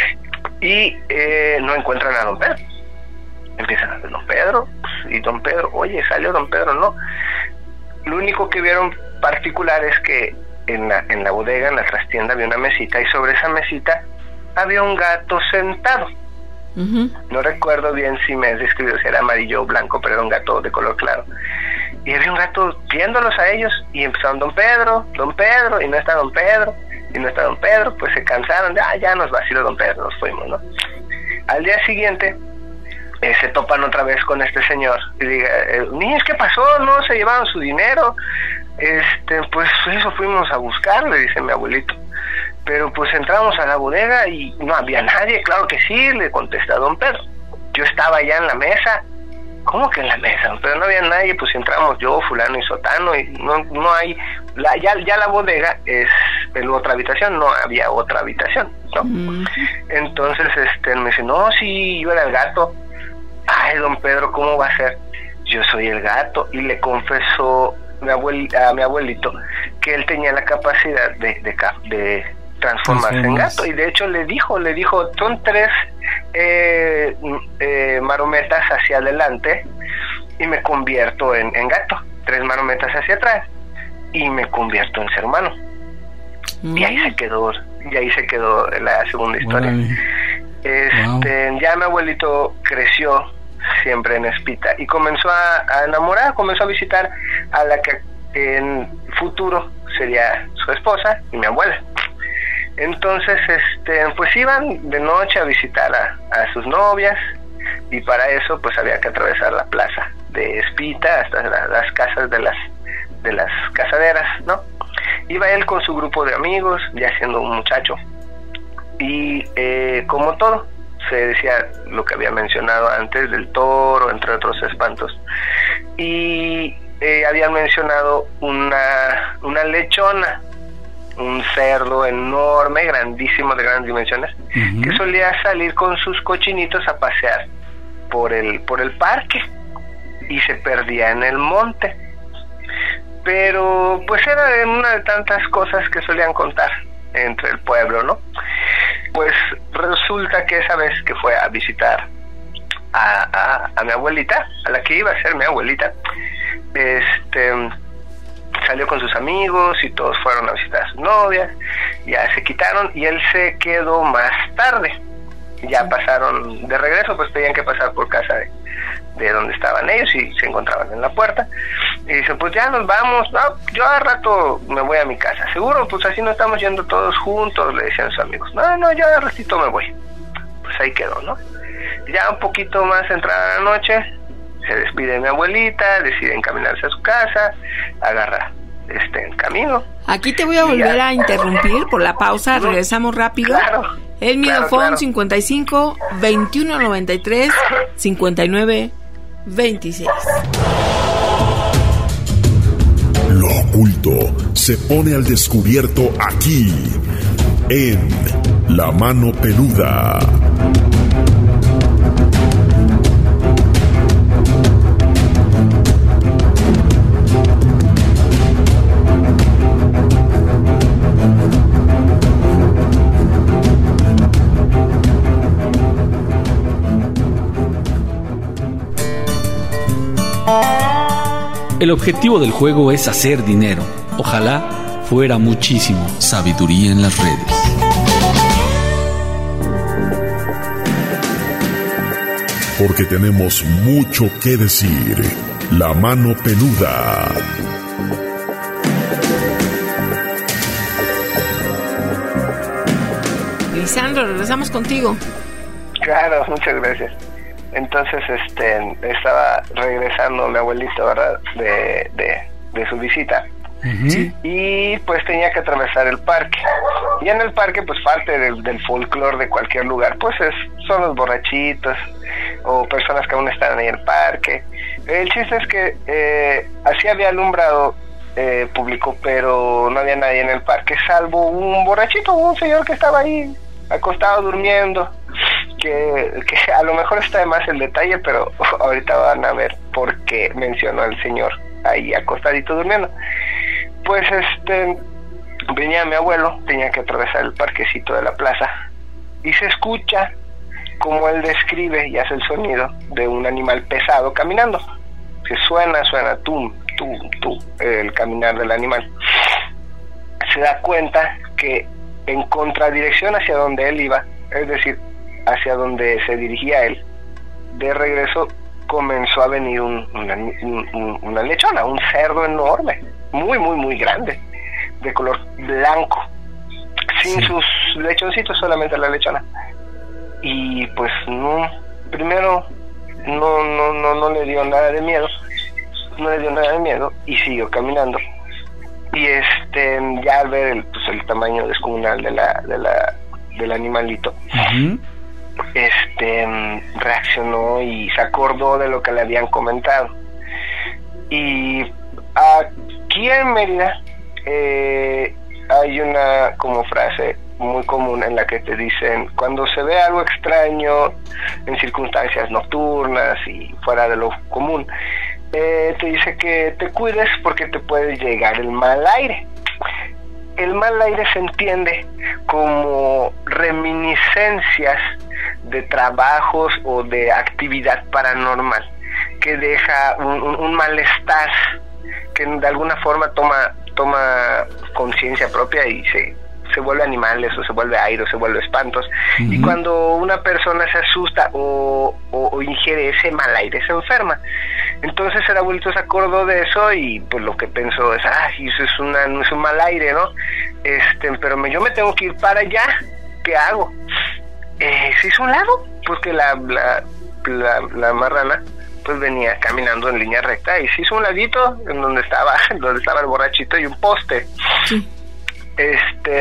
y eh, no encuentran a don Pedro. Empiezan a ver don Pedro, y don Pedro, oye, salió don Pedro, no. Lo único que vieron particular es que en la, en la bodega, en la trastienda, había una mesita, y sobre esa mesita había un gato sentado. Uh-huh. No recuerdo bien si me has describido si era amarillo o blanco, pero era un gato de color claro. Y había un gato viéndolos a ellos, y empezaron, don Pedro, don Pedro, y no está don Pedro, y no está don Pedro, pues se cansaron, de, ah, ya nos vaciló don Pedro, nos fuimos, ¿no? Al día siguiente, eh, se topan otra vez con este señor, y diga, eh, niños, ¿qué pasó? ¿No se llevaron su dinero? Este, pues eso fuimos a buscar, le dice mi abuelito. Pero pues entramos a la bodega y no había nadie. Claro que sí, le contesta don Pedro. Yo estaba allá en la mesa. ¿Cómo que en la mesa? Pero no había nadie, pues entramos yo, fulano y sotano, y no no hay, la, ya, ya la bodega es en otra habitación, no había otra habitación, ¿no? Mm. Entonces este me dice, no, sí, yo era el gato. Ay, don Pedro, ¿cómo va a ser? Yo soy el gato. Y le confesó mi abuel, a mi abuelito que él tenía la capacidad de, de, de transformarse en gato, y de hecho le dijo, le dijo, son tres eh, eh, marometas hacia adelante y me convierto en, en gato, tres marometas hacia atrás y me convierto en ser humano. Mm. Y ahí se quedó, y ahí se quedó la segunda historia. Wow. Este, wow. Ya mi abuelito creció siempre en Espita y comenzó a, a enamorar, comenzó a visitar a la que en futuro sería su esposa y mi abuela. Entonces, este, pues iban de noche a visitar a, a sus novias, y para eso pues había que atravesar la plaza de Espita hasta la, las casas de las de las casaderas, ¿no? Iba él con su grupo de amigos, ya siendo un muchacho, y eh, como todo, se decía lo que había mencionado antes del toro, entre otros espantos, y eh, habían mencionado una una lechona, un cerdo enorme, grandísimo, de grandes dimensiones, uh-huh, que solía salir con sus cochinitos a pasear por el por el parque y se perdía en el monte. Pero pues era una de tantas cosas que solían contar entre el pueblo, ¿no? Pues resulta que esa vez que fue a visitar a, a, a mi abuelita, a la que iba a ser mi abuelita, este salió con sus amigos y todos fueron a visitar a sus novias, ya se quitaron y él se quedó más tarde. Ya pasaron de regreso, pues tenían que pasar por casa de, de donde estaban ellos y se encontraban en la puerta. Y dicen, pues ya nos vamos, no, yo a rato me voy a mi casa. Seguro, pues así no estamos yendo todos juntos, le decían sus amigos. No, no, yo a ratito me voy. Pues ahí quedó, ¿no? Ya un poquito más entrada la noche, se despide de mi abuelita, decide encaminarse a su casa, agarra este el camino. Aquí te voy a volver ya a interrumpir por la pausa, regresamos rápido. Claro. El claro, Midofón claro. cincuenta y cinco, veintiuno noventa y tres, cincuenta y nueve, veintiséis. Lo oculto se pone al descubierto aquí, en La Mano Peluda. El objetivo del juego es hacer dinero. Ojalá fuera muchísimo. Sabiduría en las redes. Porque tenemos mucho que decir. La Mano Peluda. Lisandro, regresamos contigo. Claro, muchas gracias. Entonces, este, estaba regresando mi abuelito, ¿verdad? De, de, de su visita. Uh-huh. Y pues tenía que atravesar el parque. Y en el parque, pues parte del, del folclore de cualquier lugar, pues es, son los borrachitos o personas que aún están ahí en el parque. El chiste es que eh, así había alumbrado eh, público, pero no había nadie en el parque, salvo un borrachito, un señor que estaba ahí acostado durmiendo. Que, que a lo mejor está de más el detalle, pero ahorita van a ver por qué mencionó al señor ahí acostadito durmiendo. Pues este venía mi abuelo, tenía que atravesar el parquecito de la plaza y se escucha como él describe y hace el sonido de un animal pesado caminando, que suena, suena tum, tum, tum, el caminar del animal. Se da cuenta que en contradirección hacia donde él iba, es decir, hacia donde se dirigía él, de regreso comenzó a venir un, una, un, una lechona, un cerdo enorme, muy, muy, muy grande, de color blanco, sin sí. sus lechoncitos, solamente la lechona. Y pues no, primero no, no, no, no le dio nada de miedo, no le dio nada de miedo y siguió caminando. Y este, ya al ver el, pues, el tamaño descomunal de la, de la, del animalito, uh-huh. este reaccionó y se acordó de lo que le habían comentado. Y aquí en Mérida eh, hay una como frase muy común en la que te dicen, cuando se ve algo extraño en circunstancias nocturnas y fuera de lo común, eh, te dice que te cuides porque te puede llegar el mal aire. El mal aire se entiende como reminiscencias de trabajos o de actividad paranormal que deja un, un, un malestar que de alguna forma toma toma conciencia propia y se, se vuelve animales o se vuelve aire o se vuelve espantos. Uh-huh. Y cuando una persona se asusta o, o, o ingiere ese mal aire, se enferma. Entonces el abuelito se acordó de eso y pues lo que pensó es, ah, eso es, una, es un mal aire, ¿no? Este, pero me, yo me tengo que ir para allá, ¿qué hago? Eh, se hizo un lado, porque la, la, la, la marrana pues venía caminando en línea recta y se hizo un ladito en donde estaba, donde estaba el borrachito y un poste. Sí. Este,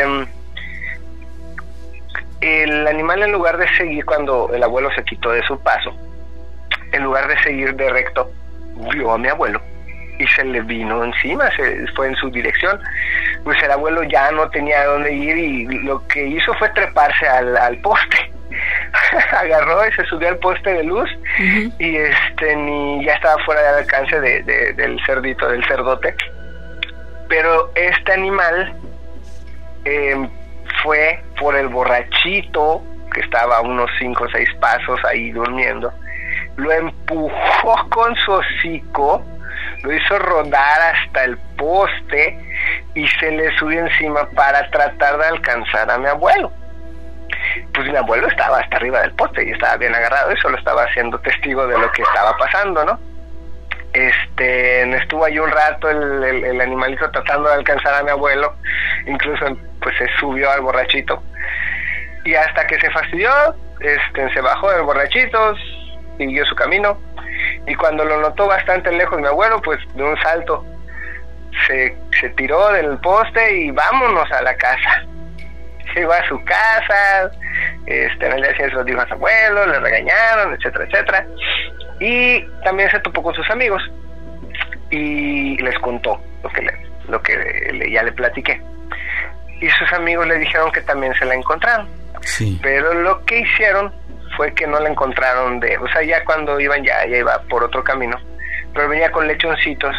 el animal, en lugar de seguir, cuando el abuelo se quitó de su paso, en lugar de seguir de recto, vio a mi abuelo y se le vino encima, se fue en su dirección. Pues el abuelo ya no tenía dónde ir y lo que hizo fue treparse al, al poste. Agarró y se subió al poste de luz. Uh-huh. Y este ni ya estaba fuera del alcance de, de, del cerdito, del cerdote. Pero este animal eh, fue por el borrachito que estaba a unos cinco o seis pasos ahí durmiendo. Lo empujó con su hocico, lo hizo rodar hasta el poste y se le subió encima para tratar de alcanzar a mi abuelo. Pues mi abuelo estaba hasta arriba del poste y estaba bien agarrado y solo estaba siendo testigo de lo que estaba pasando, ¿no? Este, estuvo ahí un rato el, el, el animalito tratando de alcanzar a mi abuelo, incluso pues se subió al borrachito y hasta que se fastidió, este, se bajó del borrachito, siguió su camino y cuando lo notó bastante lejos mi abuelo, pues de un salto se, se tiró del poste y vámonos a la casa. Llegó a su casa, este, en el día siguiente se lo dijo a su abuelo, le regañaron, etcétera, etcétera, y también se topó con sus amigos y les contó lo que le, lo que le, ya le platiqué, y sus amigos le dijeron que también se la encontraron, sí. Pero lo que hicieron fue que no la encontraron de, o sea, ya cuando iban ya, ya iba por otro camino, pero venía con lechoncitos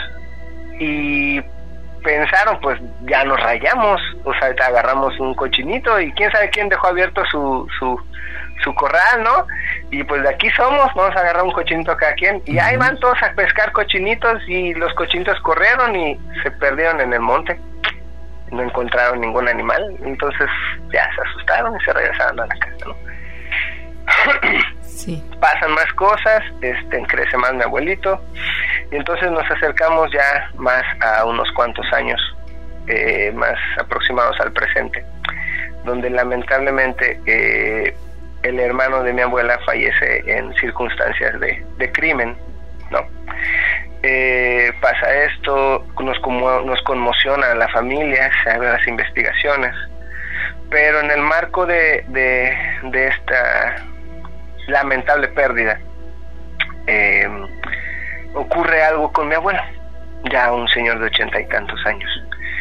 y pensaron, pues ya nos rayamos, o sea, agarramos un cochinito y quién sabe quién dejó abierto su su su corral, ¿no? Y pues de aquí somos, vamos a agarrar un cochinito cada quien y ahí van todos a pescar cochinitos y los cochinitos corrieron y se perdieron en el monte, no encontraron ningún animal, entonces ya se asustaron y se regresaron a la casa, ¿no? Sí. Pasan más cosas, este, crece más mi abuelito y entonces nos acercamos ya más a unos cuantos años eh, más aproximados al presente, donde lamentablemente eh, el hermano de mi abuela fallece en circunstancias de, de crimen, ¿no? Eh, pasa esto, nos, como, nos conmociona a la familia, se abren las investigaciones, pero en el marco de, de, de esta lamentable pérdida, eh, ocurre algo con mi abuelo, ya un señor de ochenta y tantos años.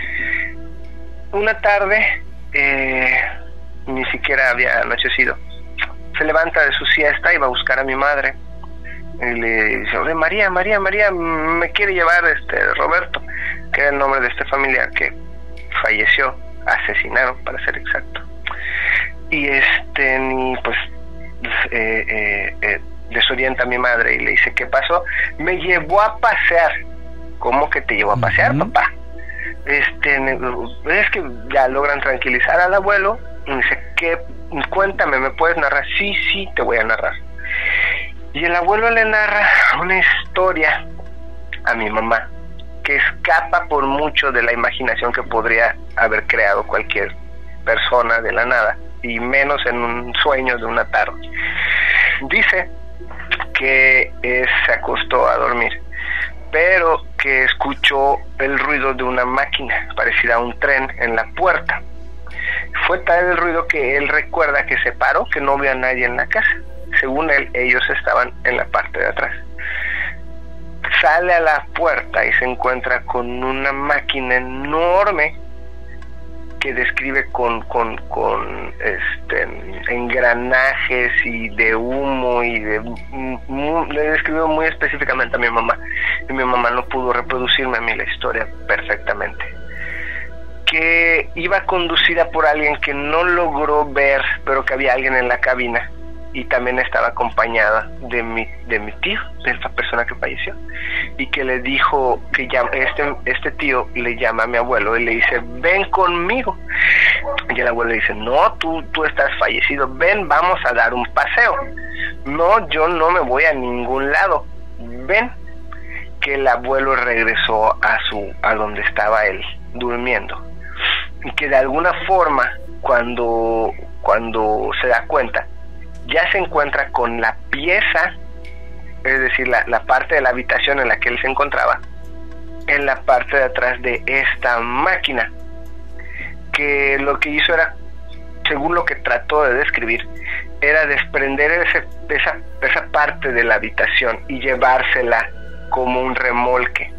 Una tarde, eh, ni siquiera había anochecido, se levanta de su siesta y va a buscar a mi madre. Y le dice, oye, María, María, María, me quiere llevar este Roberto, que era el nombre de este familiar que falleció, asesinaron para ser exacto. Y este, ni pues, eh, eh, eh, desorienta a mi madre y le dice, ¿qué pasó? Me llevó a pasear. ¿Cómo que te llevó a pasear, uh-huh. papá? Este, es que ya logran tranquilizar al abuelo y dice, ¿qué? Cuéntame, ¿me puedes narrar? Sí, sí, te voy a narrar. Y el abuelo le narra una historia a mi mamá que escapa por mucho de la imaginación que podría haber creado cualquier persona de la nada, y menos en un sueño de una tarde. Dice que eh, se acostó a dormir, pero que escuchó el ruido de una máquina parecida a un tren en la puerta. Fue tal el ruido que él recuerda que se paró, que no vio a nadie en la casa. Según él, ellos estaban en la parte de atrás. Sale a la puerta y se encuentra con una máquina enorme que describe con, con, con este, engranajes y de humo y de, muy, le describió muy específicamente a mi mamá, y mi mamá no pudo reproducirme a mí la historia perfectamente, que iba conducida por alguien que no logró ver, pero que había alguien en la cabina, y también estaba acompañada de mi de mi tío, de esta persona que falleció, y que le dijo que ya, este este tío le llama a mi abuelo y le dice, ven conmigo. Y el abuelo le dice, no, tú tú estás fallecido, ven, vamos a dar un paseo. No, yo no me voy a ningún lado, ven. Que el abuelo regresó a su a donde estaba él durmiendo, y que de alguna forma cuando cuando se da cuenta ya se encuentra con la pieza, es decir, la, la parte de la habitación en la que él se encontraba, en la parte de atrás de esta máquina, que lo que hizo era, según lo que trató de describir, era desprender ese, esa, esa parte de la habitación y llevársela como un remolque.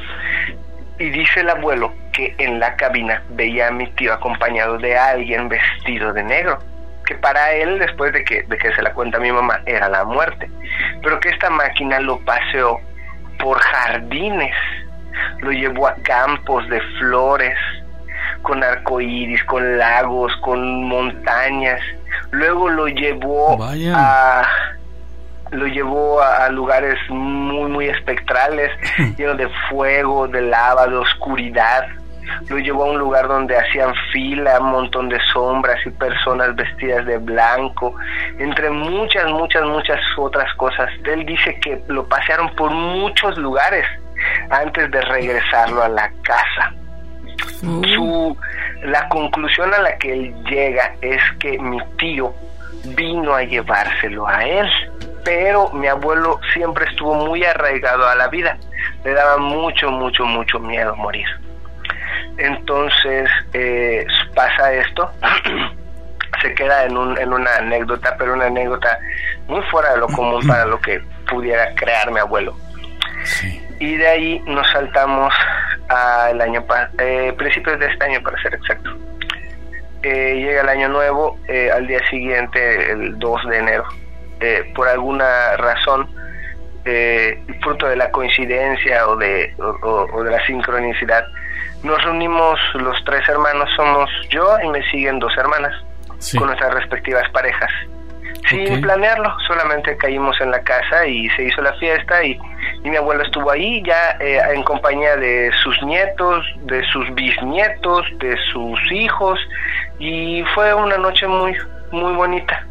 Y dice el abuelo que en la cabina veía a mi tío acompañado de alguien vestido de negro, que para él, después de que, de que se la cuenta a mi mamá, era la muerte, pero que esta máquina lo paseó por jardines, lo llevó a campos de flores, con arcoíris, con lagos, con montañas, luego lo llevó Vaya. a lo llevó a, a lugares muy muy espectrales, llenos de fuego, de lava, de oscuridad. Lo llevó a un lugar donde hacían fila, un montón de sombras y personas vestidas de blanco, entre muchas, muchas, muchas otras cosas. Él dice que lo pasearon por muchos lugares antes de regresarlo a la casa. Mm. Su, la conclusión a la que él llega es que mi tío vino a llevárselo a él, pero mi abuelo siempre estuvo muy arraigado a la vida, le daba mucho, mucho, mucho miedo morir. Entonces eh, pasa esto, se queda en, un, en una anécdota, pero una anécdota muy fuera de lo común para lo que pudiera crear mi abuelo. Sí. Y de ahí nos saltamos al año eh, principios de este año, para ser exacto. Eh, llega el año nuevo, eh, al día siguiente, el dos de enero, eh, por alguna razón, eh, fruto de la coincidencia o de, o, o de la sincronicidad, nos reunimos los tres hermanos, somos yo y me siguen dos hermanas, sí, con nuestras respectivas parejas. Sin okay. planearlo, solamente caímos en la casa y se hizo la fiesta, y, y mi abuelo estuvo ahí ya eh, en compañía de sus nietos, de sus bisnietos, de sus hijos, y fue una noche muy muy bonita.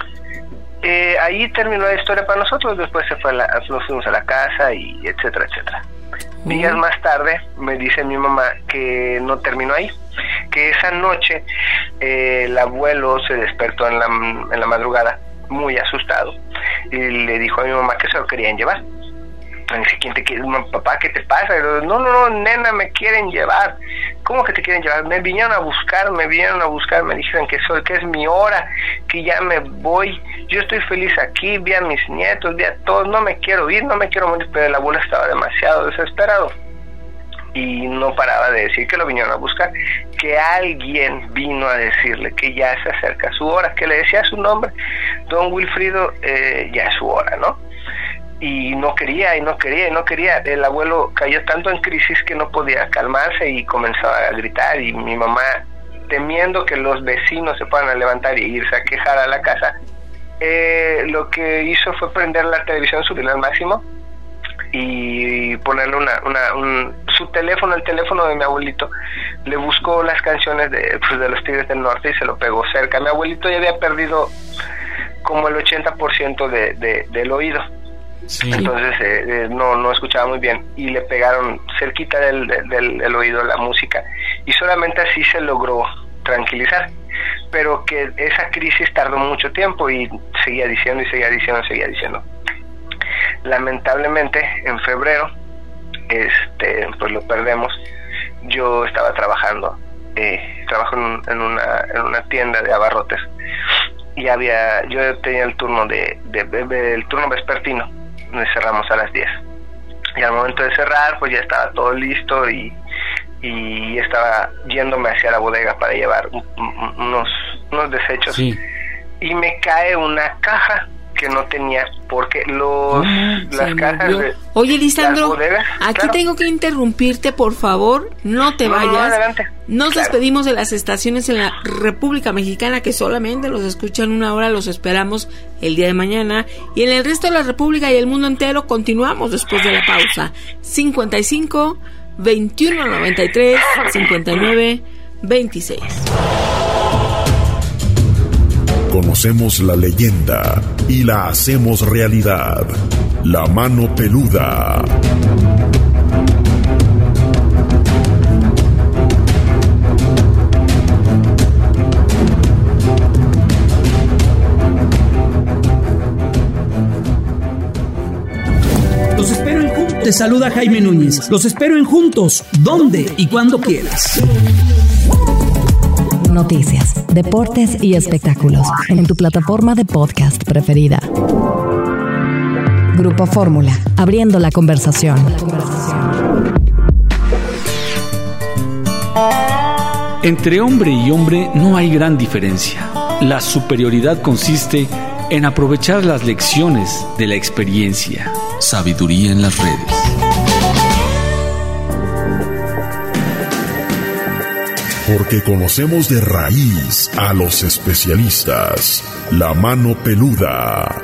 Eh, ahí terminó la historia para nosotros, después se fue a la, nos fuimos a la casa y etcétera, etcétera. Uh-huh. Días más tarde me dice mi mamá que no terminó ahí, que esa noche eh, el abuelo se despertó en la, en la madrugada muy asustado, y le dijo a mi mamá que se lo querían llevar. Me dice, ¿quién te quiere? Papá, ¿qué te pasa? Y yo, no, no, no, nena, me quieren llevar. ¿Cómo que te quieren llevar? Me vinieron a buscar, me vinieron a buscar, me dijeron que soy, que es mi hora, que ya me voy. Yo estoy feliz aquí, vi a mis nietos, vi a todos, no me quiero ir, no me quiero morir, pero el abuelo estaba demasiado desesperado. Y no paraba de decir que lo vinieron a buscar, que alguien vino a decirle que ya se acerca su hora, que le decía su nombre, don Wilfrido, eh, ya es su hora, ¿no? Y no quería, y no quería, y no quería. El abuelo cayó tanto en crisis que no podía calmarse y comenzaba a gritar, y mi mamá, temiendo que los vecinos se puedan a levantar y irse a quejar a la casa, eh, lo que hizo fue prender la televisión, subirla al máximo y ponerle una, una un, su teléfono, el teléfono de mi abuelito, le buscó las canciones de, pues, de los Tigres del Norte y se lo pegó cerca. Mi abuelito ya había perdido como el ochenta por ciento de, de, del oído. Sí. Entonces eh, eh, no no escuchaba muy bien y le pegaron cerquita del, del, del oído la música y solamente así se logró tranquilizar, pero que esa crisis tardó mucho tiempo y seguía diciendo y seguía diciendo y seguía diciendo. Lamentablemente en febrero este pues lo perdemos. Yo estaba trabajando, eh, trabajo en, en una en una tienda de abarrotes y había yo tenía el turno de, de, de, de el turno vespertino. Cerramos a las diez y al momento de cerrar pues ya estaba todo listo y, y estaba yéndome hacia la bodega para llevar un, un, unos, unos desechos, sí. Y me cae una caja que no tenía porque los ah, las cajas de, oye Lisandro, bodegas, aquí claro. Tengo que interrumpirte, por favor, no te vayas. No, adelante. Nos claro. despedimos de las estaciones en la República Mexicana que solamente los escuchan una hora, los esperamos el día de mañana y en el resto de la República y el mundo entero continuamos después de la pausa. cincuenta y cinco, veintiuno noventa y tres, cincuenta y nueve, veintiséis. Conocemos la leyenda y la hacemos realidad. La mano peluda. Los espero en Juntos. Te saluda Jaime Núñez. Los espero en Juntos, donde y cuando quieras. Noticias, deportes y espectáculos en tu plataforma de podcast preferida. Grupo Fórmula, abriendo la conversación. Entre hombre y hombre no hay gran diferencia. La superioridad consiste en aprovechar las lecciones de la experiencia. Sabiduría en las redes. Porque conocemos de raíz a los especialistas. La mano peluda.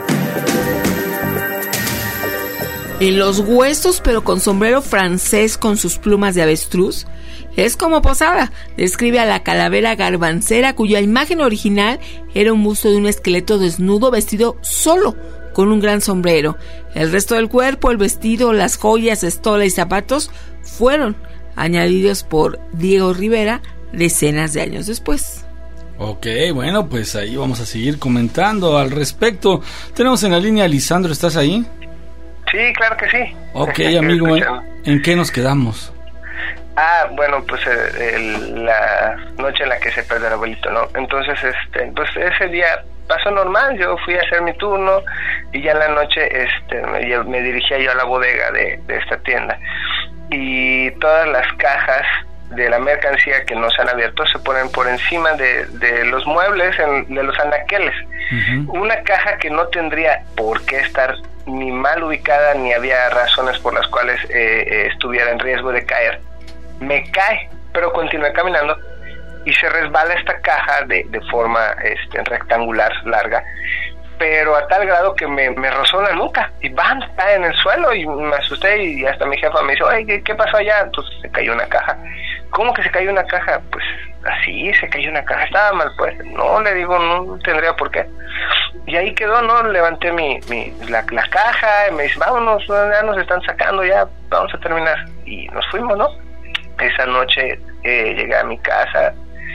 En los huesos, pero con sombrero francés con sus plumas de avestruz, es como Posada describe a la calavera garbancera, cuya imagen original era un busto de un esqueleto desnudo vestido solo con un gran sombrero. El resto del cuerpo, el vestido, las joyas, estola y zapatos fueron añadidos por Diego Rivera decenas de años después. Ok, bueno, pues ahí vamos a seguir comentando al respecto. Tenemos en la línea a Lisandro, ¿estás ahí? Sí, claro que sí. Ok, amigo, ¿en, ¿en qué nos quedamos? Ah, bueno, pues eh, el, la noche en la que se perdió el abuelito, ¿no? Entonces, este, pues ese día pasó normal, yo fui a hacer mi turno y ya en la noche este, me, me dirigía yo a la bodega de, de esta tienda y todas las cajas de la mercancía que no se han abierto se ponen por encima de, de los muebles, en, de los anaqueles. Uh-huh. Una caja que no tendría por qué estar ni mal ubicada ni había razones por las cuales eh, eh, estuviera en riesgo de caer, me cae, pero continué caminando y se resbala esta caja de, de forma este, rectangular, larga, pero a tal grado que me, me rozó la nuca y ¡bam! Cae en el suelo y me asusté y hasta mi jefa me dice, oye, ¿qué, ¿qué pasó allá? Entonces se cayó una caja. ¿Cómo que se cayó una caja? Pues así, se cayó una caja, estaba mal pues. No, le digo, no tendría por qué. Y ahí quedó, ¿no? Levanté mi, mi la, la caja y me dice, vámonos, ya nos están sacando, ya vamos a terminar. Y nos fuimos, ¿no? Esa noche eh, llegué a mi casa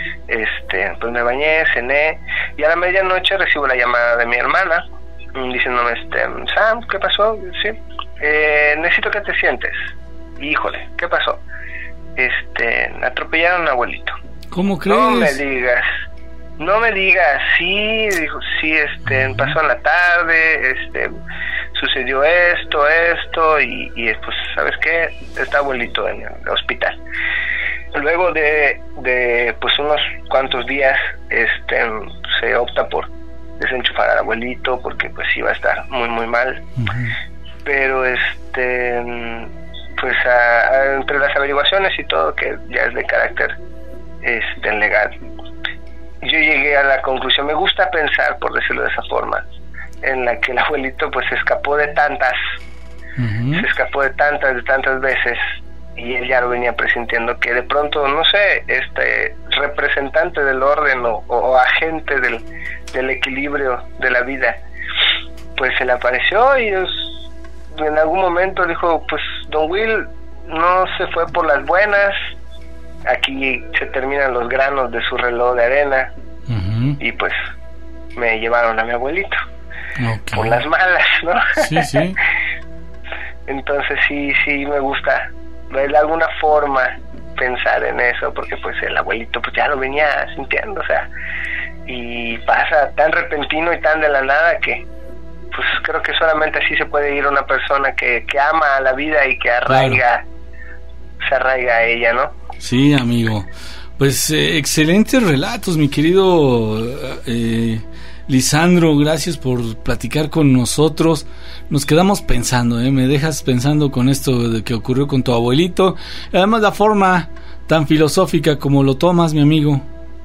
Este, pues me bañé, cené, y a la medianoche recibo la llamada de mi hermana, diciéndome, este, Sam, ¿qué pasó? Sí, eh, necesito que te sientes. Híjole, ¿qué pasó? Este, atropellaron a un abuelito. ¿Cómo crees? No me digas, no me digas, sí, dijo, sí, este, pasó en la tarde, este, sucedió esto, esto, y, y pues, ¿sabes qué? Está abuelito en el hospital. Luego de, de pues unos cuantos días, este, se opta por desenchufar al abuelito porque pues iba a estar muy muy mal. Uh-huh. Pero este, pues a, a, entre las averiguaciones y todo, que ya es de carácter este legal, yo llegué a la conclusión, me gusta pensar, por decirlo de esa forma, en la que el abuelito pues se escapó de tantas, uh-huh. se escapó de tantas, de tantas veces, y él ya lo venía presintiendo, que de pronto, no sé, este representante del orden o, o agente del, del equilibrio de la vida, pues se le apareció y es, en algún momento dijo, pues don Will no se fue por las buenas, aquí se terminan los granos de su reloj de arena, uh-huh. y pues me llevaron a mi abuelito, okay. por las malas, ¿no? Sí, sí. Entonces sí, sí me gusta de alguna forma pensar en eso, porque pues el abuelito pues ya lo venía sintiendo, o sea, y pasa tan repentino y tan de la nada que pues creo que solamente así se puede ir una persona que, que ama a la vida y que arraiga, claro. se arraiga a ella, ¿no? Sí, amigo, pues eh, excelentes relatos, mi querido eh, Lisandro, gracias por platicar con nosotros. Nos quedamos pensando, ¿eh? Me dejas pensando con esto de que ocurrió con tu abuelito. Además, la forma tan filosófica como lo tomas, mi amigo.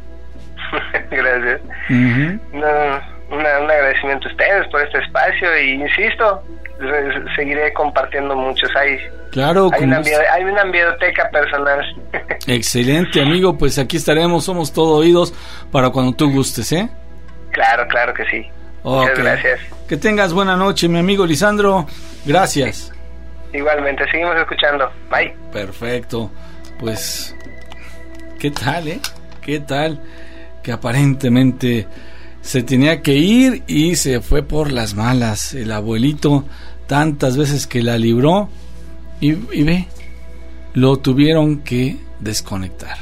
Gracias. Uh-huh. No, una, un agradecimiento a ustedes por este espacio y insisto, re- seguiré compartiendo muchos. Hay, claro, hay, una, bio, hay una biblioteca personal. Excelente, amigo. Pues aquí estaremos, somos todo oídos para cuando tú gustes, ¿eh? Claro, claro que sí. Okay. Muchas gracias. Que tengas buena noche, mi amigo Lisandro. Gracias. Igualmente, seguimos escuchando. Bye. Perfecto. Pues, ¿qué tal, eh? ¿Qué tal? Que aparentemente se tenía que ir y se fue por las malas. El abuelito, tantas veces que la libró, y, y ve, lo tuvieron que desconectar.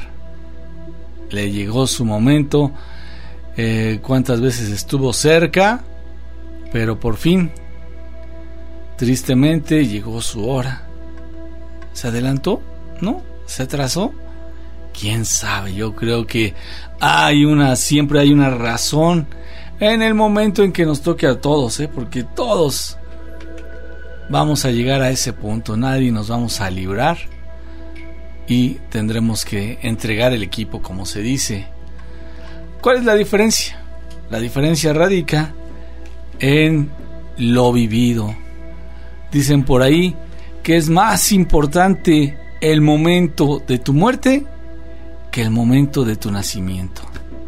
Le llegó su momento. Eh, cuántas veces estuvo cerca, pero por fin, tristemente, llegó su hora. ¿Se adelantó? ¿No? ¿Se atrasó? ¿Quién sabe? Yo creo que hay una, siempre hay una razón en el momento en que nos toque a todos, ¿eh? Porque todos vamos a llegar a ese punto, nadie nos vamos a librar y tendremos que entregar el equipo, como se dice. ¿Cuál es la diferencia? La diferencia radica en lo vivido. Dicen por ahí que es más importante el momento de tu muerte que el momento de tu nacimiento.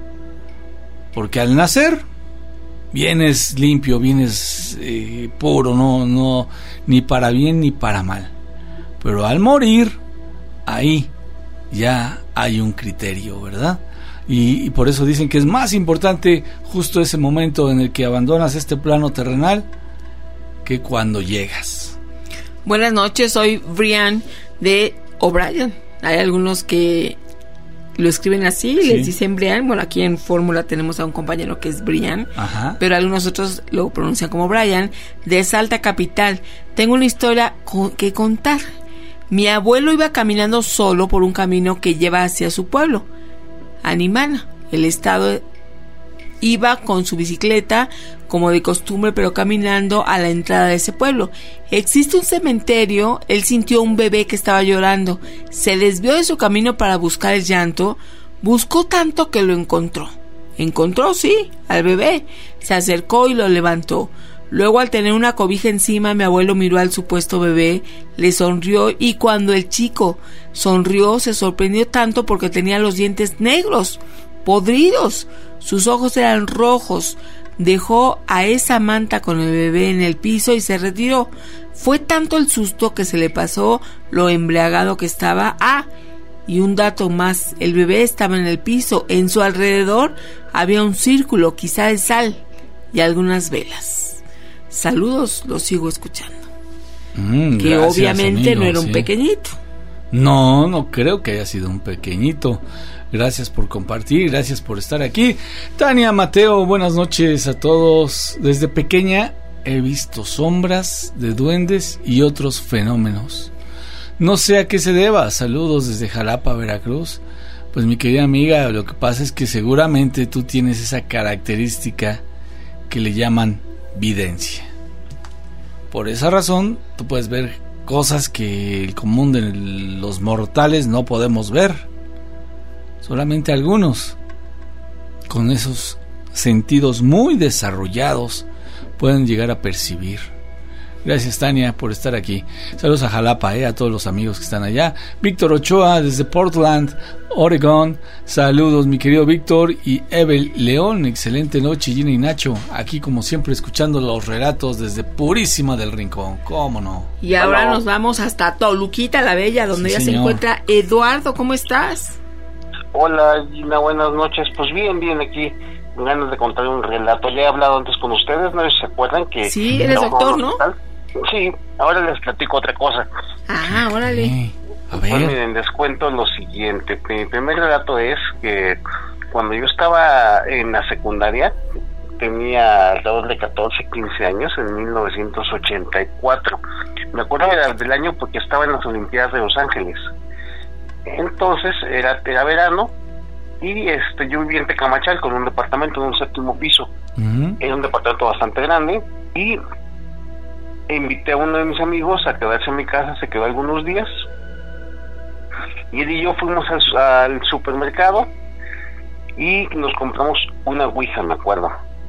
Porque al nacer vienes limpio, vienes eh, puro, no, no, ni para bien ni para mal. Pero al morir, ahí ya hay un criterio, ¿verdad? Y, y por eso dicen que es más importante justo ese momento en el que abandonas este plano terrenal que cuando llegas. Buenas noches, soy Brian de O'Brien. Hay algunos que lo escriben así, sí. Les dicen Brian. Bueno, aquí en Fórmula tenemos a un compañero que es Brian. Ajá. Pero algunos otros lo pronuncian como Brian, de Salta Capital. Tengo una historia que contar. Mi abuelo iba caminando solo por un camino que lleva hacia su pueblo, Animana. El estado iba con su bicicleta como de costumbre, pero caminando a la entrada de ese pueblo. Existe un cementerio. Él sintió un bebé que estaba llorando. Se desvió de su camino para buscar el llanto. Buscó tanto que lo encontró. Encontró, sí, al bebé. Se acercó y lo levantó. Luego, al tener una cobija encima, mi abuelo miró al supuesto bebé, le sonrió, y cuando el chico sonrió, se sorprendió tanto porque tenía los dientes negros, podridos. Sus ojos eran rojos. Dejó a esa manta con el bebé en el piso y se retiró. Fue tanto el susto que se le pasó lo embriagado que estaba. Ah, Y un dato más, el bebé estaba en el piso, en su alrededor había un círculo, quizá de sal, y algunas velas. Saludos, lo sigo escuchando. Mm, que gracias, obviamente amigo, no era un sí. pequeñito. No, no creo que haya sido un pequeñito. Gracias por compartir, gracias por estar aquí. Tania, Mateo, buenas noches a todos. Desde pequeña he visto sombras de duendes y otros fenómenos. No sé a qué se deba. Saludos desde Jalapa, Veracruz. Pues mi querida amiga, lo que pasa es que seguramente tú tienes esa característica que le llaman videncia. Por esa razón, tú puedes ver cosas que el común de los mortales no podemos ver. Solamente algunos, con esos sentidos muy desarrollados, pueden llegar a percibir. Gracias, Tania, por estar aquí. Saludos a Jalapa, eh, a todos los amigos que están allá. Víctor Ochoa desde Portland, Oregon. Saludos, mi querido Víctor. Y Evel León, excelente noche, Gina y Nacho. Aquí, como siempre, escuchando los relatos desde Purísima del Rincón. ¿Cómo no? Y ahora nos vamos hasta Toluquita la Bella, donde Sí, ya señor. se encuentra Eduardo. ¿Cómo estás? Hola Gina, buenas noches. Pues bien, bien aquí, con ganas de contar un relato. Ya he hablado antes con ustedes, no sé si se acuerdan que... Sí, eres doctor, ¿no? Sí, ahora les platico otra cosa. Ah, órale. A Pues miren, les cuento lo siguiente. Mi primer relato es que cuando yo estaba en la secundaria, tenía alrededor de catorce, quince años, en mil novecientos ochenta y cuatro. Me acuerdo del, del año porque estaba en las Olimpiadas de Los Ángeles. Entonces, era, era verano, y este yo vivía en Tecamachal con un departamento en un séptimo piso. Uh-huh. Era un departamento bastante grande, y invité a uno de mis amigos a quedarse en mi casa. Se quedó algunos días, y él y yo fuimos al, al supermercado y nos compramos una ouija, me acuerdo.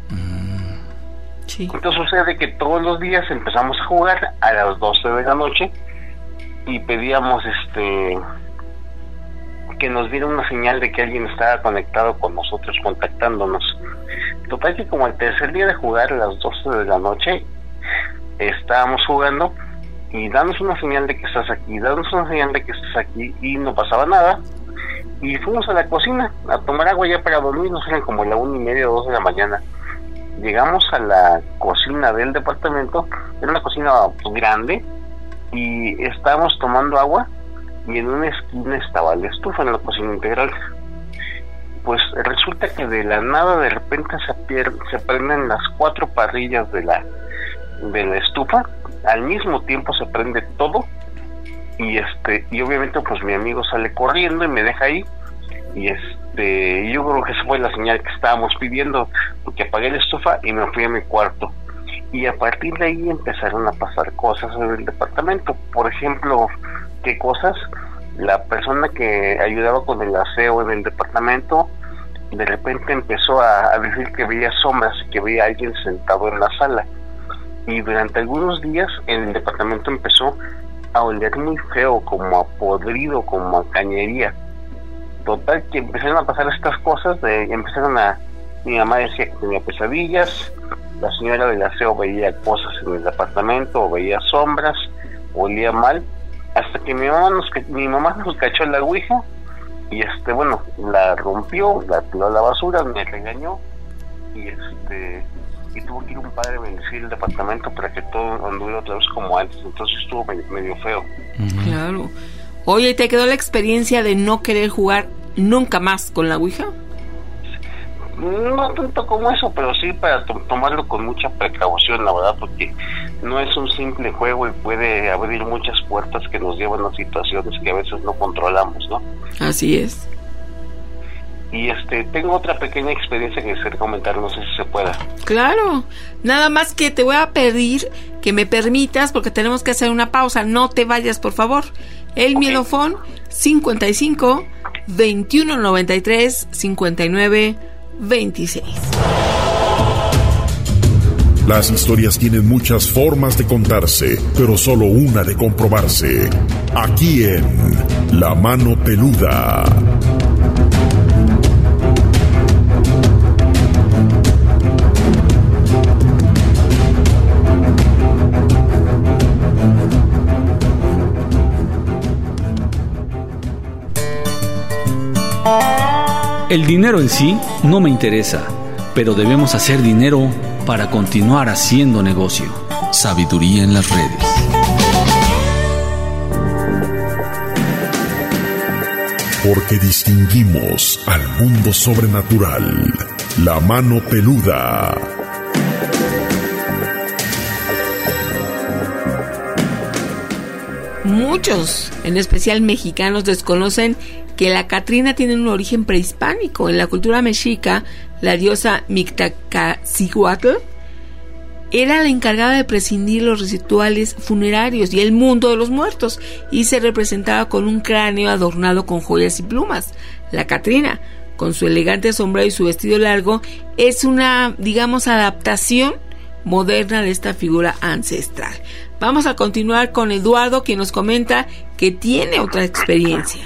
Sí. Entonces sucede que todos los días empezamos a jugar a las doce de la noche y pedíamos este que nos diera una señal de que alguien estaba conectado con nosotros, contactándonos. Total que como el tercer día de jugar a las doce de la noche, estábamos jugando y danos una señal de que estás aquí, danos una señal de que estás aquí, y no pasaba nada. Y fuimos a la cocina a tomar agua ya para dormir, nos eran como la una y media o dos de la mañana. Llegamos a la cocina del departamento, era una cocina pues, grande, y estábamos tomando agua, y en una esquina estaba la estufa en la cocina integral. Pues resulta que de la nada de repente se, pier- se prenden las cuatro parrillas de la de la estufa, al mismo tiempo se prende todo, y este y obviamente pues mi amigo sale corriendo y me deja ahí, y este yo creo que esa fue la señal que estábamos pidiendo, porque apagué la estufa y me fui a mi cuarto, y a partir de ahí empezaron a pasar cosas en el departamento. Por ejemplo, ¿qué cosas? La persona que ayudaba con el aseo en el departamento de repente empezó a, a decir que veía sombras y que veía a alguien sentado en la sala, y durante algunos días el departamento empezó a oler muy feo, como a podrido, como a cañería. Total que empezaron a pasar estas cosas, de, empezaron a, mi mamá decía que tenía pesadillas, la señora del aseo veía cosas en el departamento, o veía sombras, olía mal, hasta que mi mamá nos, mi mamá nos cachó la ouija, y este bueno, la rompió, la tiró a la basura, me regañó, y este y tuvo que ir un padre a bendecir el departamento para que todo anduviera otra vez como antes. Entonces estuvo medio, medio feo. Claro. Oye, ¿te quedó la experiencia de no querer jugar nunca más con la ouija? No tanto como eso, pero sí para to- tomarlo con mucha precaución, la verdad, porque no es un simple juego y puede abrir muchas puertas que nos llevan a situaciones que a veces no controlamos, ¿no? Así es. Y este tengo otra pequeña experiencia que quisiera comentar, no sé si se pueda. Claro, nada más que te voy a pedir que me permitas, porque tenemos que hacer una pausa. No te vayas, por favor. El okay. Miedofón cincuenta y cinco, veintiuno noventa y tres, cincuenta y nueve, veintiséis. Las historias tienen muchas formas de contarse, pero solo una de comprobarse. Aquí en La Mano Peluda. El dinero en sí no me interesa, pero debemos hacer dinero para continuar haciendo negocio. Sabiduría en las redes. Porque distinguimos al mundo sobrenatural. La mano peluda. Muchos, en especial mexicanos, desconocen que la Catrina tiene un origen prehispánico. En la cultura mexica, la diosa Mictlacihuatl era la encargada de prescindir los rituales funerarios y el mundo de los muertos, y se representaba con un cráneo adornado con joyas y plumas. La Catrina, con su elegante sombrero y su vestido largo, es una, digamos, adaptación moderna de esta figura ancestral. Vamos a continuar con Eduardo, quien nos comenta que tiene otra experiencia.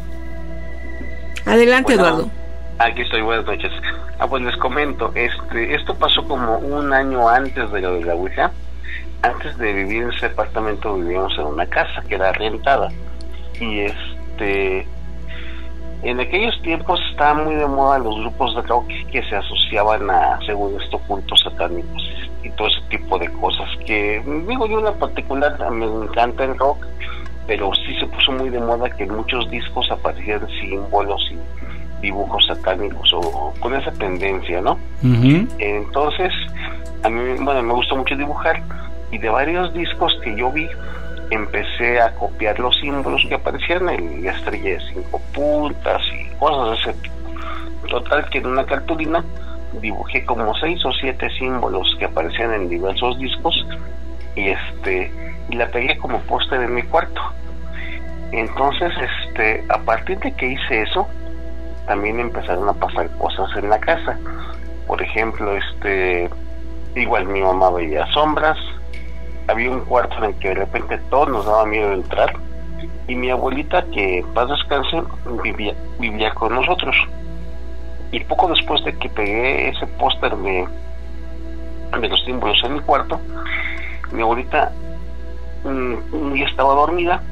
Adelante, bueno, Eduardo. Aquí estoy, buenas noches. Ah, pues les comento, este, esto pasó como un año antes de lo de la Ouija. Antes de vivir en ese departamento vivíamos en una casa que era rentada. Y este, en aquellos tiempos estaban muy de moda los grupos de rock que se asociaban a, según esto, cultos satánicos y todo ese tipo de cosas que, digo yo en la particular, me encanta el rock, pero sí se puso muy de moda que en muchos discos aparecían símbolos y dibujos satánicos o con esa tendencia, ¿no? Uh-huh. Entonces, a mí, bueno, me gustó mucho dibujar, y de varios discos que yo vi, empecé a copiar los símbolos que aparecían en la estrella de cinco puntas y cosas de ese tipo. Total que en una cartulina dibujé como seis o siete símbolos que aparecían en diversos discos y este y la pegué como póster en mi cuarto. Entonces, este, a partir de que hice eso, también empezaron a pasar cosas en la casa. Por ejemplo, este, igual mi mamá veía sombras. Había un cuarto en el que de repente todos nos daba miedo entrar, y mi abuelita, que paz descanse, vivía, vivía con nosotros. Y poco después de que pegué ese póster de, de los símbolos en mi cuarto, mi abuelita un, un día estaba dormida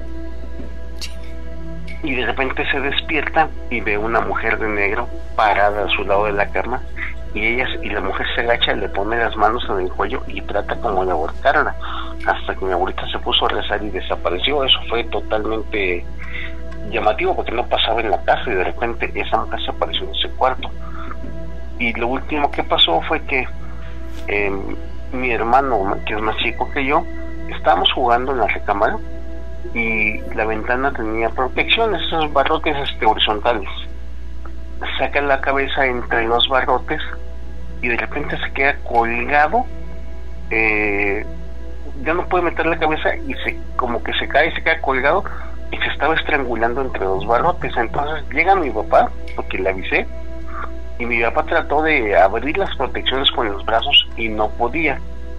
y de repente se despierta y ve una mujer de negro parada a su lado de la cama, y ella y la mujer se agacha, le pone las manos en el cuello y trata como de ahorcarla, hasta que mi abuelita se puso a rezar y desapareció. Eso fue totalmente llamativo porque no pasaba en la casa, y de repente esa mujer se apareció en ese cuarto. Y lo último que pasó fue que eh, mi hermano, que es más chico que yo, estábamos jugando en la recámara y la ventana tenía protecciones, esos barrotes este, horizontales. Saca la cabeza entre los barrotes y de repente se queda colgado, eh, ya no puede meter la cabeza y se como que se cae y se queda colgado, y se estaba estrangulando entre los barrotes. Entonces llega mi papá, porque le avisé, y mi papá trató de abrir las protecciones con los brazos y no podía.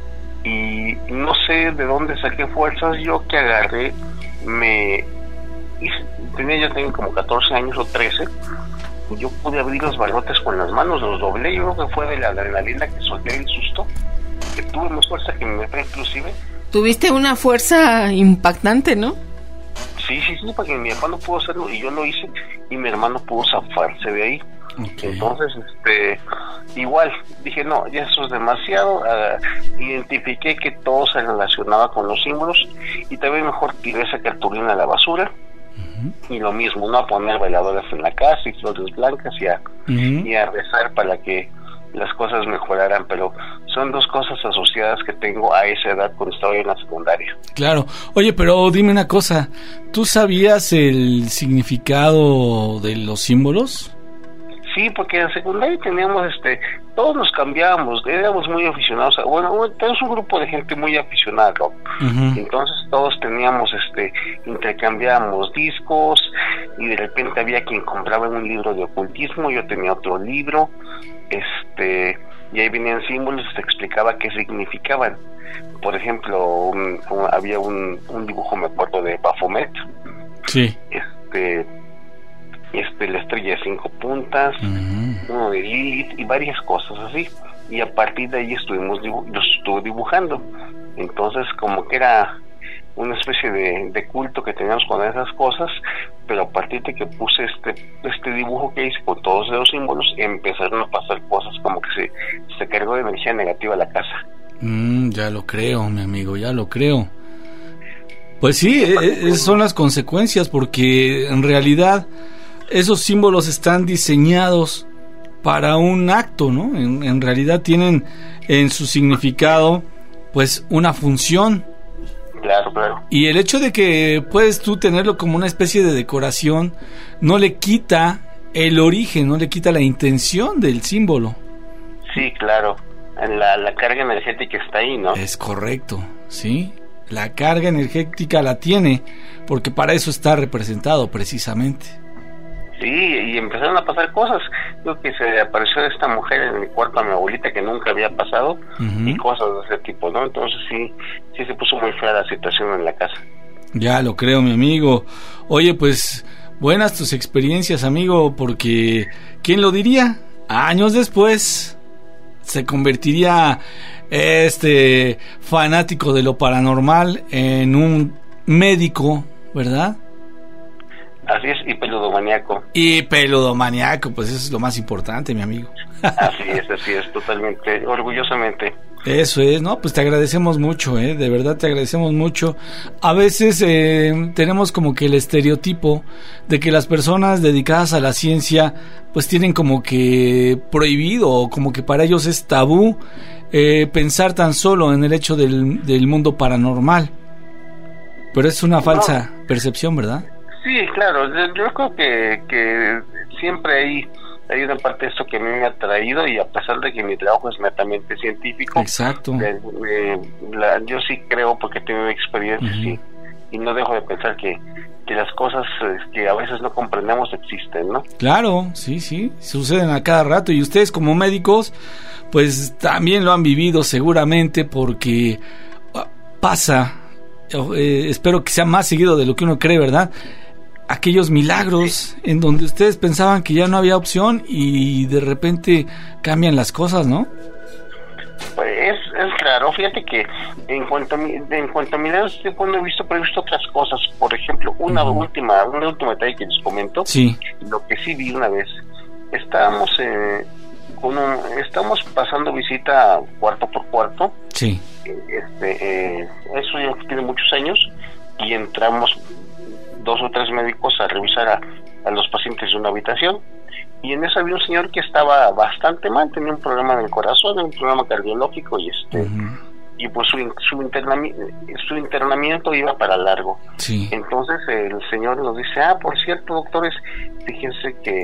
Y no sé de dónde saqué fuerzas yo, que agarré, me hice, tenía yo tenía como catorce años o trece, y yo pude abrir los barrotes con las manos, los doblé. Yo creo que fue de la adrenalina que solté, el susto, que tuve más fuerza que mi papá inclusive. Tuviste una fuerza impactante, ¿no? Sí, sí, sí, porque mi papá no pudo hacerlo y yo lo hice, y mi hermano pudo zafarse de ahí. Okay. Entonces, este, igual, dije, no, ya eso es demasiado. Uh, identifiqué que todo se relacionaba con los símbolos, y también mejor tiré esa cartulina a la basura. Uh-huh. Y lo mismo, no a poner veladoras en la casa y flores blancas y a, uh-huh. y a rezar para que las cosas mejoraran, pero son dos cosas asociadas que tengo a esa edad cuando estaba en la secundaria. Claro. Oye, pero dime una cosa, ¿tú sabías el significado de los símbolos? Sí, porque en la secundaria teníamos, este, todos nos cambiábamos, éramos muy aficionados, a, bueno, tenemos un grupo de gente muy aficionada al rock, uh-huh. Entonces todos teníamos, este, intercambiábamos discos, y de repente había quien compraba un libro de ocultismo, yo tenía otro libro, este, y ahí venían símbolos y se explicaba qué significaban. Por ejemplo, un, un, había un, un dibujo, me acuerdo, de Baphomet, sí, este, este la estrella de cinco puntas, uh-huh. uno de Lilith y varias cosas así, y a partir de ahí estuvimos dibu- yo estuve dibujando. Entonces como que era una especie de, de culto que teníamos con esas cosas, pero a partir de que puse este este dibujo que hice con todos los símbolos, empezaron a pasar cosas como que se, se cargó de energía negativa a la casa. Mm, ya lo creo, mi amigo, ya lo creo. Pues sí, eh, esas son las consecuencias, porque en realidad esos símbolos están diseñados para un acto, ¿no? En, en realidad tienen en su significado, pues, una función. Claro, claro. Y el hecho de que puedes tú tenerlo como una especie de decoración no le quita el origen, no le quita la intención del símbolo. Sí, claro. La, la carga energética está ahí, ¿no? Es correcto, sí. La carga energética la tiene, porque para eso está representado precisamente. Sí, y empezaron a pasar cosas. Creo que se apareció esta mujer en el cuarto a mi abuelita que nunca había pasado, uh-huh. y cosas de ese tipo, ¿no? Entonces sí, sí se puso muy fea la situación en la casa. Ya lo creo, mi amigo. Oye, pues, buenas tus experiencias, amigo, porque ¿quién lo diría? Años después se convertiría este fanático de lo paranormal en un médico, ¿verdad? Así es, y peludomaniaco. Y peludomaniaco, pues eso es lo más importante, mi amigo. Así es, así es, totalmente, orgullosamente. Eso es, ¿no? Pues te agradecemos mucho, ¿eh? De verdad te agradecemos mucho. A veces eh, tenemos como que el estereotipo de que las personas dedicadas a la ciencia pues tienen como que prohibido, o como que para ellos es tabú eh, pensar tan solo en el hecho del, del mundo paranormal. Pero es una falsa no. percepción, ¿verdad? Sí, claro, yo creo que, que siempre hay, hay una parte de esto que a mí me ha traído, y a pesar de que mi trabajo es netamente científico, exacto, de, de, la, yo sí creo, porque he tenido experiencias, uh-huh. sí, y no dejo de pensar que, que las cosas que a veces no comprendemos existen, ¿no? Claro, sí, sí, suceden a cada rato, y ustedes como médicos pues también lo han vivido seguramente, porque pasa, eh, espero que sea más seguido de lo que uno cree, ¿verdad? Aquellos milagros en donde ustedes pensaban que ya no había opción y de repente cambian las cosas, ¿no? Pues es, es claro, fíjate que en cuanto a mi, en cuanto a milagros, no he visto, pero he visto otras cosas. Por ejemplo, una uh-huh. última, un último detalle que les comento. Sí. Lo que sí vi una vez, estábamos eh, con un, estamos pasando visita cuarto por cuarto. Sí. Este, eh, eso ya tiene muchos años, y entramos dos o tres médicos a revisar a, a los pacientes de una habitación, y en eso había un señor que estaba bastante mal, tenía un problema en el corazón, un problema cardiológico, y este uh-huh. y pues su, su, internami- su internamiento iba para largo. Sí. Entonces el señor nos dice, ah, por cierto, doctores, fíjense que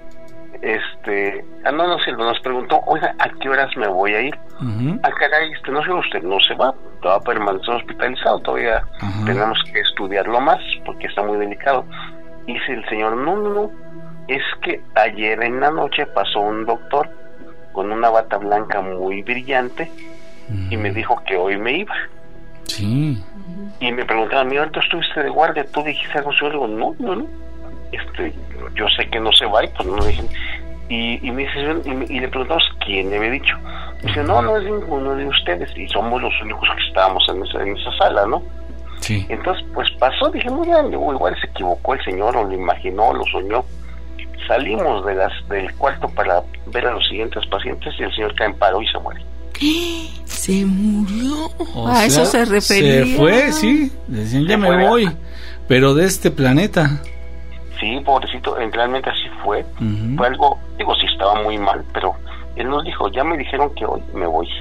este, ah, no, no sé, nos preguntó, oiga, ¿a qué horas me voy a ir? Uh-huh. Ah, caray, este, no sé, usted no se va, va a permanecer hospitalizado, todavía uh-huh. tenemos que estudiarlo más, porque está muy delicado. Y dice el señor, no, no, no, es que ayer en la noche pasó un doctor con una bata blanca muy brillante, uh-huh. y me dijo que hoy me iba. Sí. Y me preguntaban, mira, ¿tú estuviste de guardia? ¿Tú dijiste algo? Yo digo, no, no, no. Este, yo sé que no se va, y pues no dije. Y, y me dice, y, me, y le preguntamos quién le había dicho. Me dice, no, no es ninguno de ustedes, y somos los únicos que estábamos en esa, en esa sala, ¿no? Sí. Entonces, pues pasó, dije, no, ya, igual se equivocó el señor, o lo imaginó, lo soñó. Salimos de las del cuarto para ver a los siguientes pacientes, y el señor cae en paro y se muere. Se murió. O a sea, eso se refería. Se fue, sí. Decían, ya me voy, pero de este planeta. Sí, pobrecito, realmente así fue. Uh-huh. Fue algo, digo, sí estaba muy mal, pero él nos dijo, ya me dijeron que hoy me voy.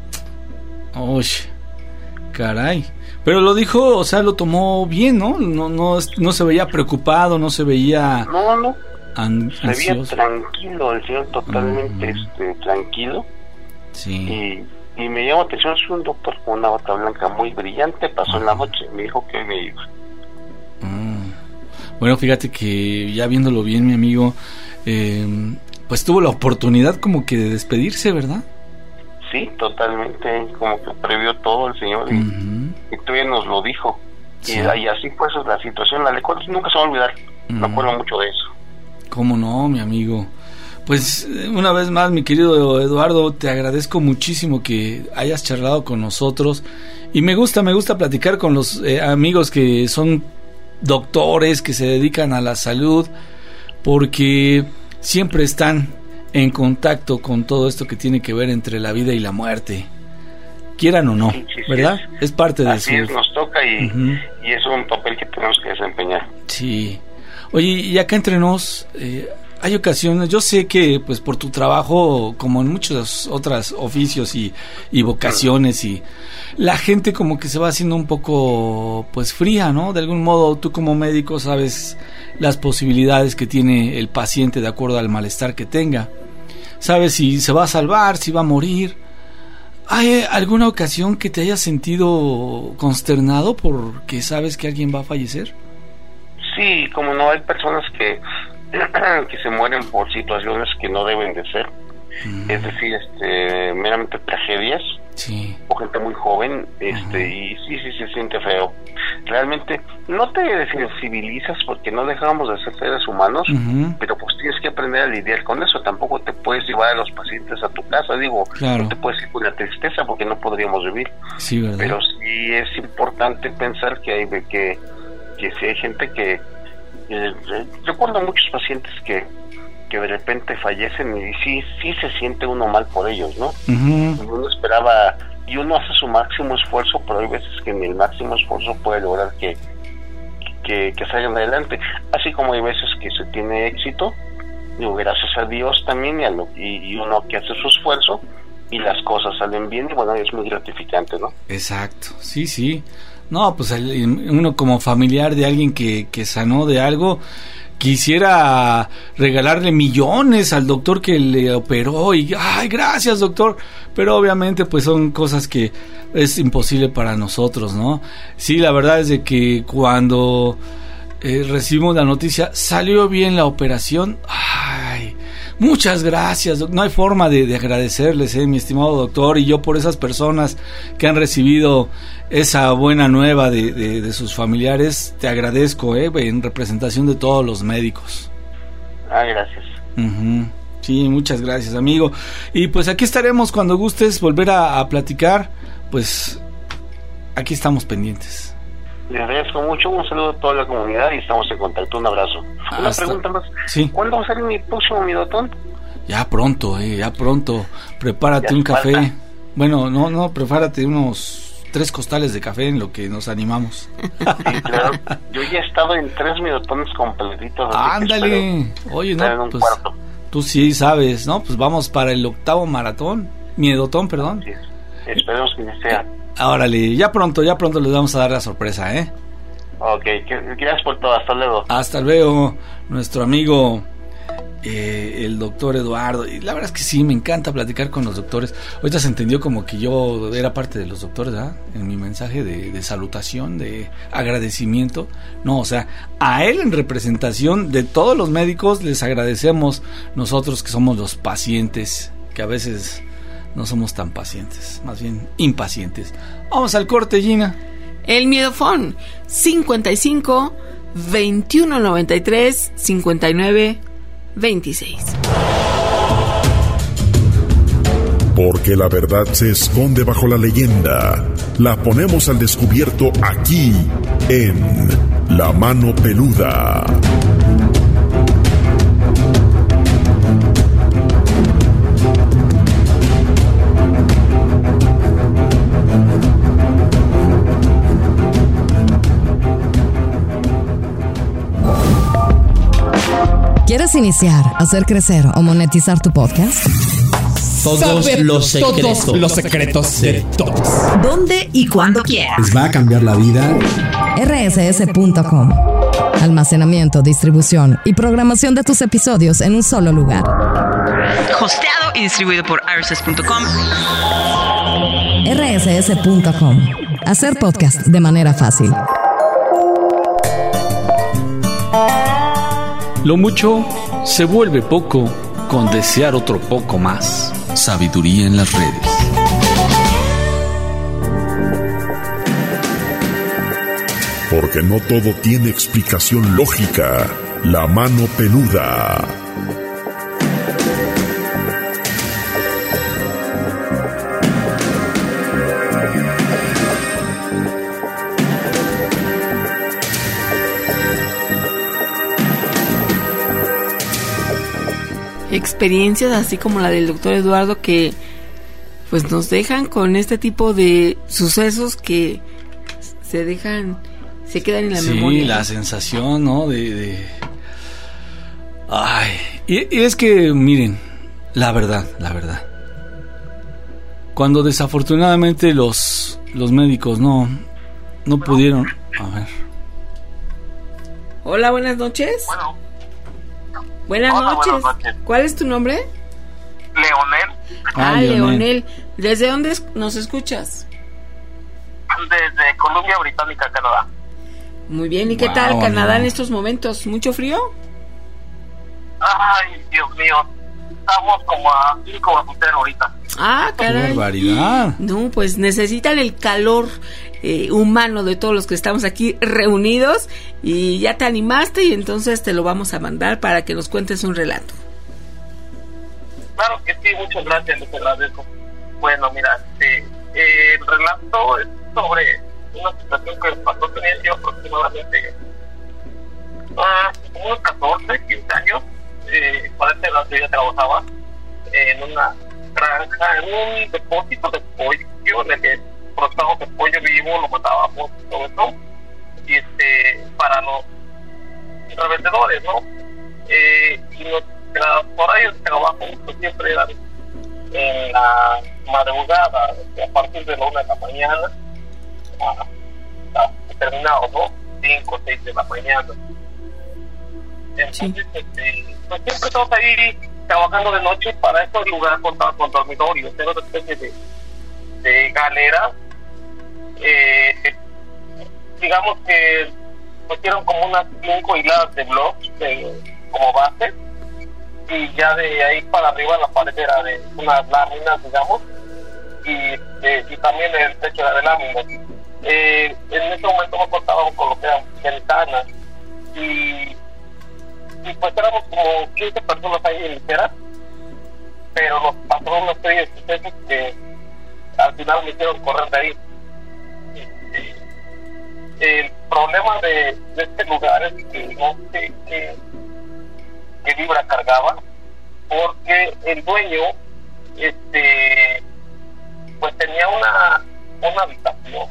Uy, caray. Pero lo dijo, o sea, lo tomó bien, ¿no? No, no, no se veía preocupado, no se veía... No, no. An- se veía tranquilo, el señor totalmente uh-huh. este, tranquilo. Sí. Y, y me llamó la atención, es un doctor con una bata blanca muy brillante, pasó uh-huh. en la noche, me dijo que me iba. Uh-huh. Bueno, fíjate que ya viéndolo bien, mi amigo, eh, pues tuvo la oportunidad como que de despedirse, ¿verdad? Sí, totalmente, como que previó todo el señor, y, uh-huh. y todavía nos lo dijo. Sí. Y, y así fue la situación, la lectura nunca se va a olvidar, uh-huh. me acuerdo mucho de eso. ¿Cómo no, mi amigo? Pues una vez más, mi querido Eduardo, te agradezco muchísimo que hayas charlado con nosotros, y me gusta, me gusta platicar con los eh, amigos que son doctores que se dedican a la salud, porque siempre están en contacto con todo esto que tiene que ver entre la vida y la muerte, quieran o no, sí, sí, ¿verdad? Sí, es. es parte de eso. Así es, nos toca y, uh-huh. y es un papel que tenemos que desempeñar. Sí. Oye, y acá entre nos, eh, hay ocasiones, yo sé que pues por tu trabajo, como en muchos otros oficios y, y vocaciones, y la gente como que se va haciendo un poco pues fría, ¿no? De algún modo tú como médico sabes las posibilidades que tiene el paciente de acuerdo al malestar que tenga. Sabes si se va a salvar, si va a morir. ¿Hay alguna ocasión que te hayas sentido consternado porque sabes que alguien va a fallecer? Sí, como no, hay personas que que se mueren por situaciones que no deben de ser, mm. es decir, este, meramente tragedias, sí. o gente muy joven, este, uh-huh. y sí, sí se siente feo. Realmente no te desensibilizas porque no dejamos de ser seres humanos, uh-huh. pero pues tienes que aprender a lidiar con eso. Tampoco te puedes llevar a los pacientes a tu casa, digo, claro. no te puedes ir con la tristeza porque no podríamos vivir. Sí, ¿verdad? Pero sí es importante pensar que hay que que si hay gente que Eh, recuerdo muchos pacientes que que de repente fallecen y sí sí se siente uno mal por ellos, ¿no? Uh-huh. Uno esperaba y uno hace su máximo esfuerzo, pero hay veces que ni el máximo esfuerzo puede lograr que que, que salgan adelante, así como hay veces que se tiene éxito, digo, gracias a Dios también y, a lo, y, y uno que hace su esfuerzo y las cosas salen bien y bueno, es muy gratificante, ¿no? Exacto, sí, sí. No, pues uno como familiar de alguien que, que sanó de algo, quisiera regalarle millones al doctor que le operó y, ay, gracias doctor, pero obviamente pues son cosas que es imposible para nosotros, ¿no? Sí, la verdad es de que cuando eh, recibimos la noticia, salió bien la operación, ay, muchas gracias, no hay forma de, de agradecerles, eh, mi estimado doctor, y yo por esas personas que han recibido esa buena nueva de, de, de sus familiares, te agradezco, eh, en representación de todos los médicos. Ah, gracias. Uh-huh. Sí, muchas gracias, amigo. Y pues aquí estaremos cuando gustes volver a, a platicar, pues aquí estamos pendientes. Les agradezco mucho, un saludo a toda la comunidad y estamos en contacto, un abrazo. Una Hasta... pregunta más, sí. ¿Cuándo va a ser mi próximo midotón? Ya pronto, eh, ya pronto, prepárate ya un café, falta. Bueno, no, no, prepárate unos tres costales de café en lo que nos animamos. Sí, claro, yo ya he estado en tres midotones completitos. Ándale, oye, no, pues cuarto. Tú sí sabes, ¿no? Pues vamos para el octavo maratón, miedotón, perdón. Sí, esperemos que sea. Órale, ya pronto, ya pronto les vamos a dar la sorpresa, ¿eh? Ok, gracias por todo, hasta luego. Hasta luego, nuestro amigo eh, el doctor Eduardo. Y la verdad es que sí, me encanta platicar con los doctores. Ahorita se entendió como que yo era parte de los doctores, ¿verdad? En mi mensaje de, de salutación, de agradecimiento. No, o sea, a él en representación de todos los médicos les agradecemos nosotros que somos los pacientes, que a veces no somos tan pacientes, más bien impacientes. Vamos al corte, Gina. El miedofón cincuenta y cinco, veintiuno noventa y tres, cincuenta y nueve, veintiséis. Porque la verdad se esconde bajo la leyenda. La ponemos al descubierto aquí en La Mano Peluda. ¿Quieres iniciar, hacer crecer o monetizar tu podcast? Todos Saber los secretos. Todos los secretos de todos. ¿Dónde y cuándo quieras? Les va a cambiar la vida. R S S punto com. Almacenamiento, distribución y programación de tus episodios en un solo lugar. Hosteado y distribuido por R S S punto com. R S S punto com. Hacer podcast de manera fácil. Lo mucho se vuelve poco con desear otro poco más. Sabiduría en las redes. Porque no todo tiene explicación lógica. La Mano Peluda. experiencias así como la del doctor Eduardo que pues nos dejan con este tipo de sucesos que se dejan, se quedan en la sí, memoria. Sí, la sensación, ¿no? De, de... Ay, y, y es que, miren, la verdad, la verdad. Cuando desafortunadamente los, los médicos no, no pudieron... A ver. Hola, buenas noches. Bueno. Buenas, Hola, noches. buenas noches. ¿Cuál es tu nombre? Leonel. Ah, Ah, Leonel. Leonel. ¿Desde dónde es- nos escuchas? Desde Columbia Británica, Canadá. Muy bien, ¿y qué Wow, tal Canadá amigo. en estos momentos? ¿Mucho frío? Ay, Dios mío. Estamos como a cinco bajo cero ahorita. Ah, ¡Qué caray. barbaridad! No, pues necesitan el calor eh, humano de todos los que estamos aquí reunidos y ya te animaste y entonces te lo vamos a mandar para que nos cuentes un relato. Claro que sí, muchas gracias, les agradezco. Bueno, mira, este, eh, el relato es sobre una situación que pasó, tenía yo aproximadamente ah, como unos catorce, quince años. Eh, para esta edad yo ya trabajaba en una granja, en un depósito de pollo, en el que procesamos el pollo vivo, lo matábamos, todo eso, y este, para los revendedores, ¿no? Eh, y nuestras horarios de trabajo pues, siempre eran en la madrugada, a partir de la una de la mañana hasta terminado, ¿no? cinco o seis de la mañana. Entonces, Sí. este, pues siempre estamos ahí trabajando de noche. Para estos lugares contaba con dormitorios, era una especie de, de galera. Eh, digamos que pusieron como unas cinco hiladas de blocks de, como base, y ya de ahí para arriba la pared era de unas láminas, digamos, y, eh, y también el techo era de láminas. Eh, en ese momento no contábamos con lo que eran ventanas, y y pues éramos como quince personas ahí en ligera, pero nos pasó una serie de sucesos que al final me hicieron correr de ahí. Este, el problema de, de este lugar es que no sé qué, qué vibra cargaba, porque el dueño este pues tenía una, una habitación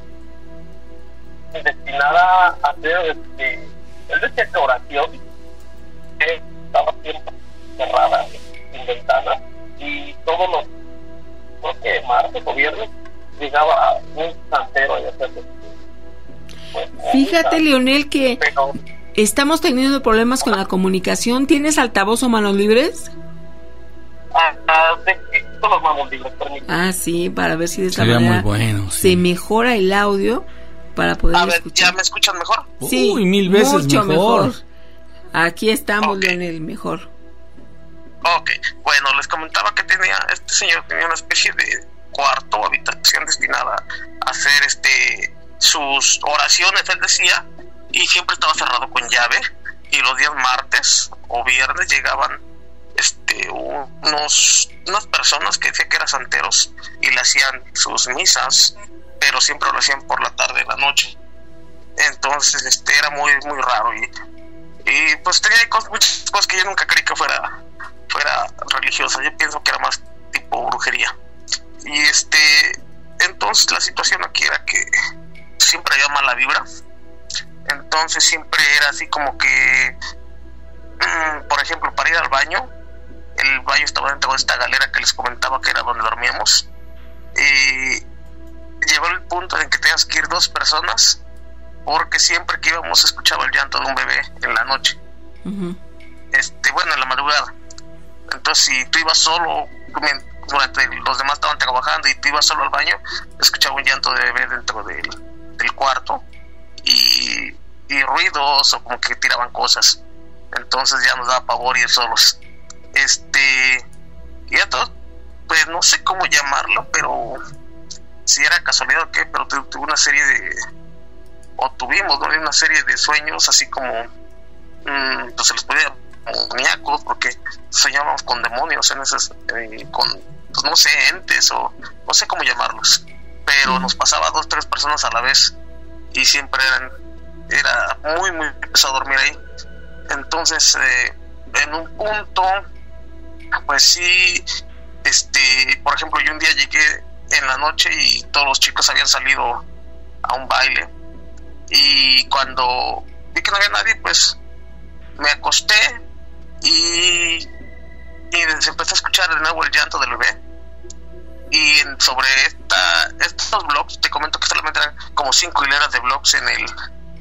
destinada a hacer este, él decía que oración, que estaba siempre cerrada, sin ventanas, y todos los, creo que martes o viernes, llegaba un santero y hacer pues, Fíjate, Leonel, que pero, estamos teniendo problemas con la comunicación. ¿Tienes altavoz o manos libres? ah, ah, de todos los manos libres, permíteme. Ah, sí, para ver si de esta Sería muy manera bueno, se sí. mejora el audio para poder A ver, escuchar. ¿ya me escuchan mejor? Sí, Uy, mil veces mucho mejor. mejor. Aquí estamos, Ok. Leonel, mejor. Ok, bueno, les comentaba que tenía, este señor tenía una especie de cuarto o habitación destinada a hacer este sus oraciones, él decía, y siempre estaba cerrado con llave, y los días martes o viernes llegaban este unos unas personas que decían que eran santeros y le hacían sus misas, pero siempre lo hacían por la tarde y la noche. Entonces este era muy muy raro, y y pues tenía cosas, muchas cosas que yo nunca creí que fuera fuera religiosa. Yo pienso que era más tipo brujería. Y este entonces la situación aquí era que siempre había mala vibra. Entonces siempre era así como que mmm, por ejemplo, para ir al baño, el baño estaba dentro de esta galera que les comentaba que era donde dormíamos, y llegó el punto en que tenías que ir dos personas, porque siempre que íbamos escuchaba el llanto de un bebé en la noche. Uh-huh. Este, bueno, en la madrugada. Entonces, si tú ibas solo, durante los demás estaban trabajando y tú ibas solo al baño, escuchaba un llanto de bebé dentro del, del cuarto, y, y ruidos, o como que tiraban cosas. Entonces ya nos daba pavor ir solos. Este, y esto, pues no sé cómo llamarlo, pero si era casualidad o qué, pero tu- tuve una serie de, o tuvimos, ¿no? Una serie de sueños así como, mmm, pues se les podía demoníacos, porque soñábamos con demonios en esas, eh, con, pues no sé, entes, o no sé cómo llamarlos, pero nos pasaba dos, tres personas a la vez, y siempre eran, era muy, muy pesado dormir ahí. Entonces, eh, en un punto, pues sí, este, por ejemplo, yo un día llegué en la noche y todos los chicos habían salido a un baile, y cuando vi que no había nadie, pues me acosté y, y se empezó a escuchar de nuevo el llanto del bebé. Y en, sobre esta, estos blogs, te comento que solamente eran como cinco hileras de blogs en el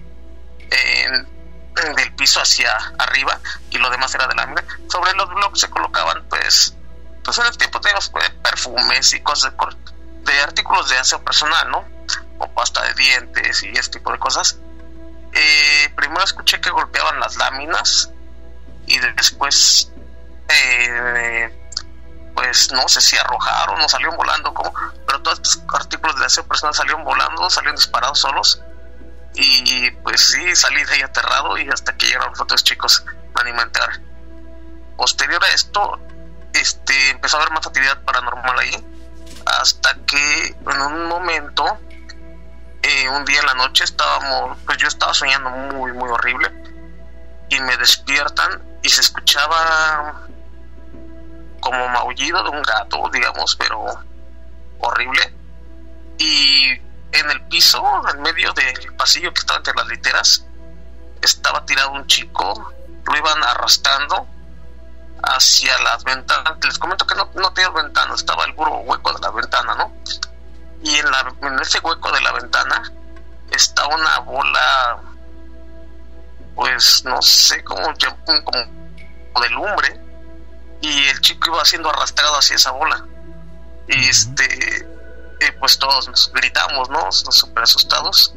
en, en del piso hacia arriba, y lo demás era de lámina. Sobre los blogs se colocaban pues pues en el tiempo teníamos pues, perfumes y cosas de, de artículos de aseo personal, ¿no? O pasta de dientes y este tipo de cosas. Eh, primero escuché que golpeaban las láminas y después eh, pues no sé si arrojaron o salieron volando, como, pero todos estos artículos de aseo personal salieron volando, salieron disparados solos, y pues sí, salí de ahí aterrado, y hasta que llegaron los otros chicos a alimentar. Posterior a esto, este empezó a haber más actividad paranormal ahí, hasta que en un momento, eh, un día en la noche estábamos, pues yo estaba soñando muy muy horrible, y me despiertan y se escuchaba como maullido de un gato, digamos, pero horrible. Y en el piso, en medio del pasillo que estaba entre las literas, estaba tirado un chico, lo iban arrastrando hacia las ventanas. Les comento que no, no tenía ventanas, estaba el puro hueco de la ventana, ¿no? Y en, la, en ese hueco de la ventana estaba una bola, pues no sé, como, como de lumbre, y el chico iba siendo arrastrado hacia esa bola. Y este, eh, pues todos nos gritamos, ¿no? Nos súper asustados.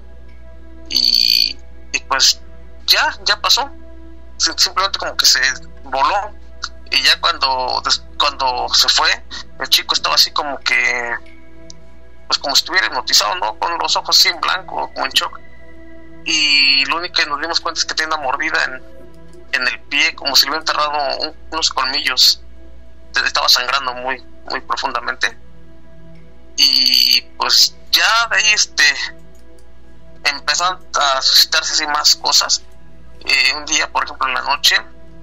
Y, y pues ya, ya pasó. Simplemente como que se voló. Y ya cuando, cuando se fue, el chico estaba así como que, pues como si estuviera hipnotizado, ¿no? Con los ojos así en blanco, como en shock. Y lo único que nos dimos cuenta es que tenía una mordida en en el pie, como si le hubieran enterrado un, unos colmillos. Estaba sangrando muy muy profundamente. Y pues ya de ahí este empezaron a suscitarse así más cosas. Eh, un día, por ejemplo, en la noche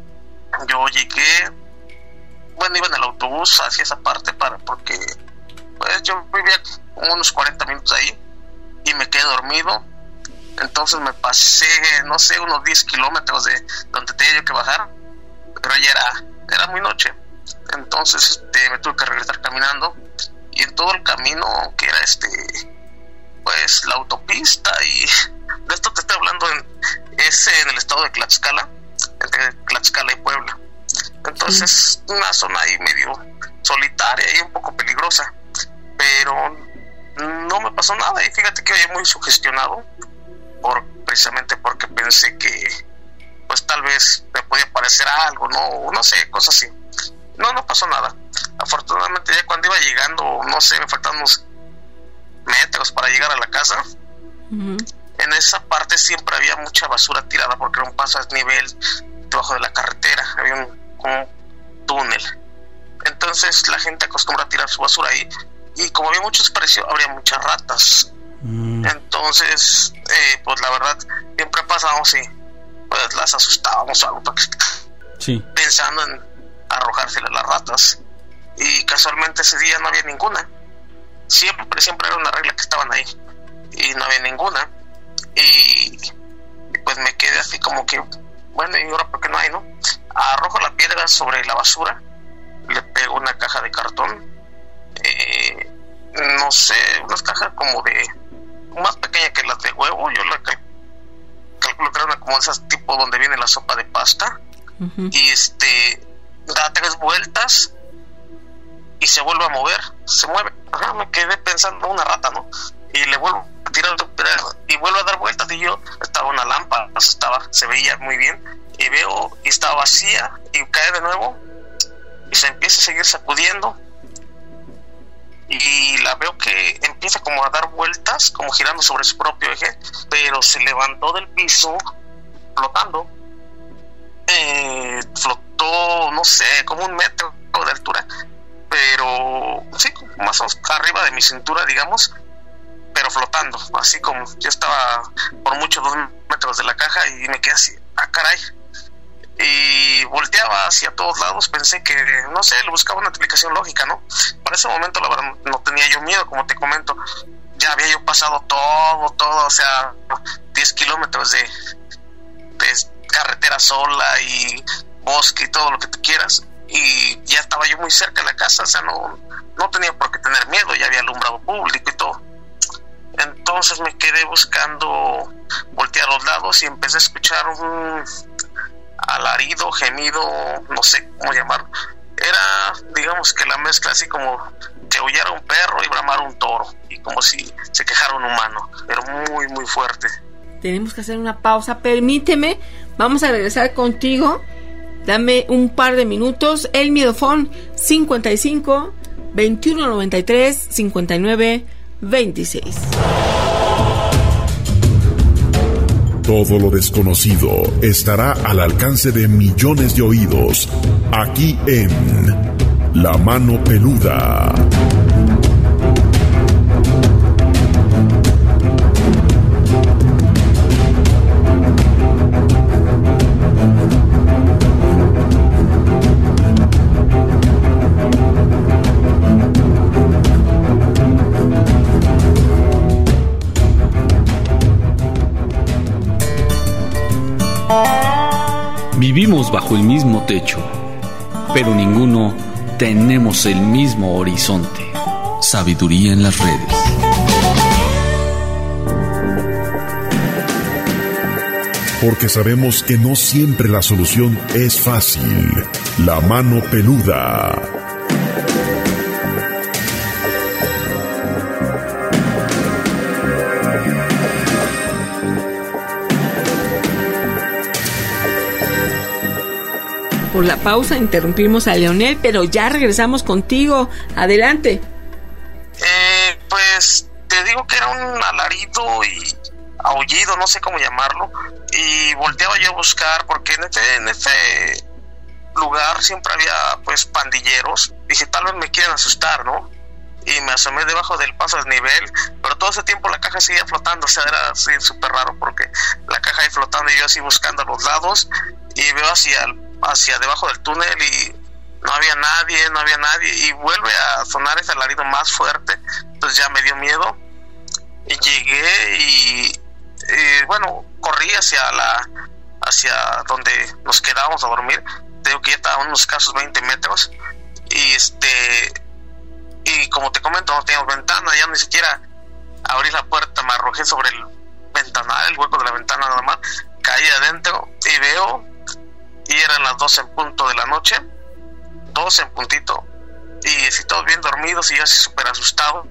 yo llegué, bueno, iba en el autobús hacia esa parte para porque pues yo vivía unos cuarenta minutos ahí y me quedé dormido. Entonces me pasé, no sé, unos diez kilómetros de donde tenía yo que bajar, pero ya era, era muy noche. Entonces este, me tuve que regresar caminando, y en todo el camino, que era este, pues la autopista, y de esto te estoy hablando, en, es en el estado de Tlaxcala, entre Tlaxcala y Puebla. Entonces una zona ahí medio solitaria y un poco peligrosa, pero no me pasó nada, y fíjate que yo muy sugestionado, por, precisamente porque pensé que pues tal vez me podía parecer algo, no no sé, cosas así. No, no pasó nada. Afortunadamente ya cuando iba llegando, no sé, me faltaban unos metros para llegar a la casa. Uh-huh. En esa parte siempre había mucha basura tirada porque era un paso a desnivel debajo de la carretera, había un, un túnel. Entonces la gente acostumbra a tirar su basura ahí, y como había mucho espacio, habría muchas ratas. Mm. Entonces, eh, pues la verdad, siempre pasábamos y pues las asustábamos o algo, porque sí, pensando en arrojárselas a las ratas. Y casualmente ese día no había ninguna. Siempre, siempre era una regla que estaban ahí, y no había ninguna. Y, y pues me quedé así como que, bueno, ¿y ahora por qué no hay, no? Arrojo la piedra sobre la basura, le pego una caja de cartón, eh, no sé, unas cajas como de más pequeña que las de huevo. Yo la cal- calculo que era una como esas tipo donde viene la sopa de pasta. Uh-huh. Y este da tres vueltas y se vuelve a mover, se mueve. Ajá, me quedé pensando, una rata, ¿no? Y le vuelvo a tirar y vuelve a dar vueltas, y yo, estaba una lámpara, estaba, se veía muy bien, y veo y estaba vacía, y cae de nuevo y se empieza a seguir sacudiendo, y la veo que empieza como a dar vueltas, como girando sobre su propio eje, pero se levantó del piso flotando. Eh, flotó, no sé, como un metro de altura, pero sí, más o menos arriba de mi cintura, digamos, pero flotando, así como yo estaba por mucho dos metros de la caja, y me quedé así, ah, caray. y volteaba hacia todos lados. Pensé que, no sé, le buscaba una explicación lógica, ¿no? Para ese momento la verdad no tenía yo miedo, como te comento, ya había yo pasado todo, todo, o sea, diez kilómetros de, de carretera sola y bosque y todo lo que tú quieras, y ya estaba yo muy cerca de la casa, o sea, no, no tenía por qué tener miedo, ya había alumbrado público y todo. Entonces me quedé buscando, volteé a los lados y empecé a escuchar un alarido, gemido, no sé cómo llamarlo. Era, digamos que la mezcla así como que aullara un perro y bramara un toro, y como si se quejara un humano, pero muy, muy fuerte. Tenemos que hacer una pausa, permíteme, vamos a regresar contigo, dame un par de minutos. El Miedofón cincuenta y cinco, veintiuno noventa y tres, cincuenta y nueve, veintiséis. Todo lo desconocido estará al alcance de millones de oídos, aquí en La Mano Peluda. Vivimos bajo el mismo techo, pero ninguno tenemos el mismo horizonte. Sabiduría en las redes. Porque sabemos que no siempre la solución es fácil. La Mano Peluda. Por la pausa interrumpimos a Leonel, pero ya regresamos contigo. Adelante. Eh, pues te digo que era un alarido y aullido, no sé cómo llamarlo, y volteaba yo a buscar porque en este, en este lugar siempre había pues pandilleros. Dije, tal vez me quieren asustar, ¿no? Y me asomé debajo del paso a desnivel, pero todo ese tiempo la caja seguía flotando, o sea, era así súper raro porque la caja ahí flotando y yo así buscando a los lados, y veo hacia el hacia debajo del túnel y no había nadie, no había nadie, y vuelve a sonar ese alarido más fuerte. Entonces ya me dio miedo y llegué y, y bueno, corrí hacia la hacia donde nos quedábamos a dormir. Te digo que ya estaba a unos escasos veinte metros, y este y como te comento, no teníamos ventana, ya ni siquiera abrí la puerta, me arrojé sobre el ventanal, el hueco de la ventana nada más, caí adentro y veo, y eran las doce en punto de la noche, doce en puntito, y así todos bien dormidos y yo así súper asustado.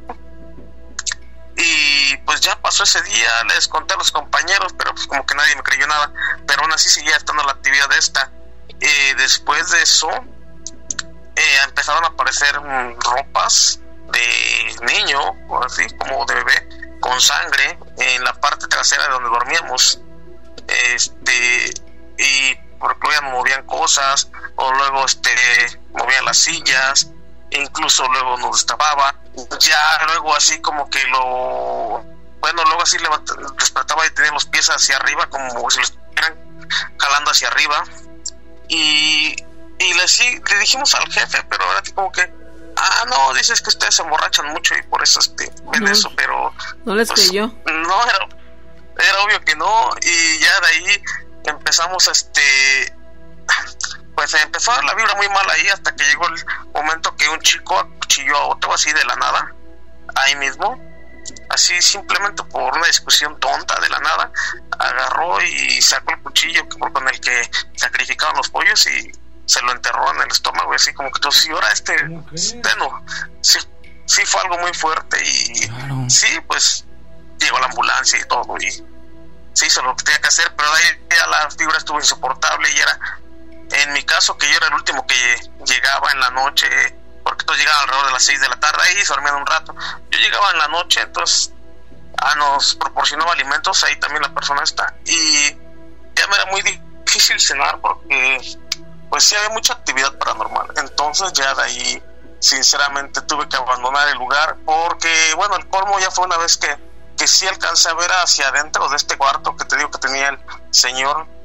Y pues ya pasó ese día, les conté a los compañeros, pero pues como que nadie me creyó nada, pero aún así seguía estando la actividad de esta. Y después de eso eh, empezaron a aparecer um, ropas de niño, o así como de bebé, con sangre en la parte trasera de donde dormíamos. Este y por ejemplo movían cosas, o luego este movían las sillas, e incluso luego nos destapaba. Ya luego así como que lo bueno luego así levant- despertaba y tenía los pies hacia arriba, como si lo estuvieran jalando hacia arriba. Y y le, sí, le dijimos al jefe, pero ahora como que ah no, dices que ustedes se emborrachan mucho y por eso este ven no, eso, pero no les pues, creyó. No, era, era obvio que no. Y ya de ahí empezamos este pues empezó a dar la vibra muy mal ahí, hasta que llegó el momento que un chico acuchilló a otro así de la nada, ahí mismo, así simplemente por una discusión tonta de la nada, agarró y sacó el cuchillo con el que sacrificaban los pollos y se lo enterró en el estómago, y así como que entonces, y ahora este, bueno, sí, sí fue algo muy fuerte, y claro. Sí, pues llegó la ambulancia y todo, y se hizo lo que tenía que hacer, pero de ahí ya la figura estuvo insoportable. Y era, en mi caso, que yo era el último que llegaba en la noche, porque todos llegaban alrededor de las seis de la tarde, ahí se dormían un rato. Yo llegaba en la noche, entonces ah, nos proporcionaba alimentos, ahí también la persona está, y ya me era muy difícil cenar porque pues sí había mucha actividad paranormal. Entonces ya de ahí sinceramente tuve que abandonar el lugar, porque bueno, el colmo ya fue una vez que que sí alcancé a ver hacia adentro de este cuarto que te digo que tenía el señor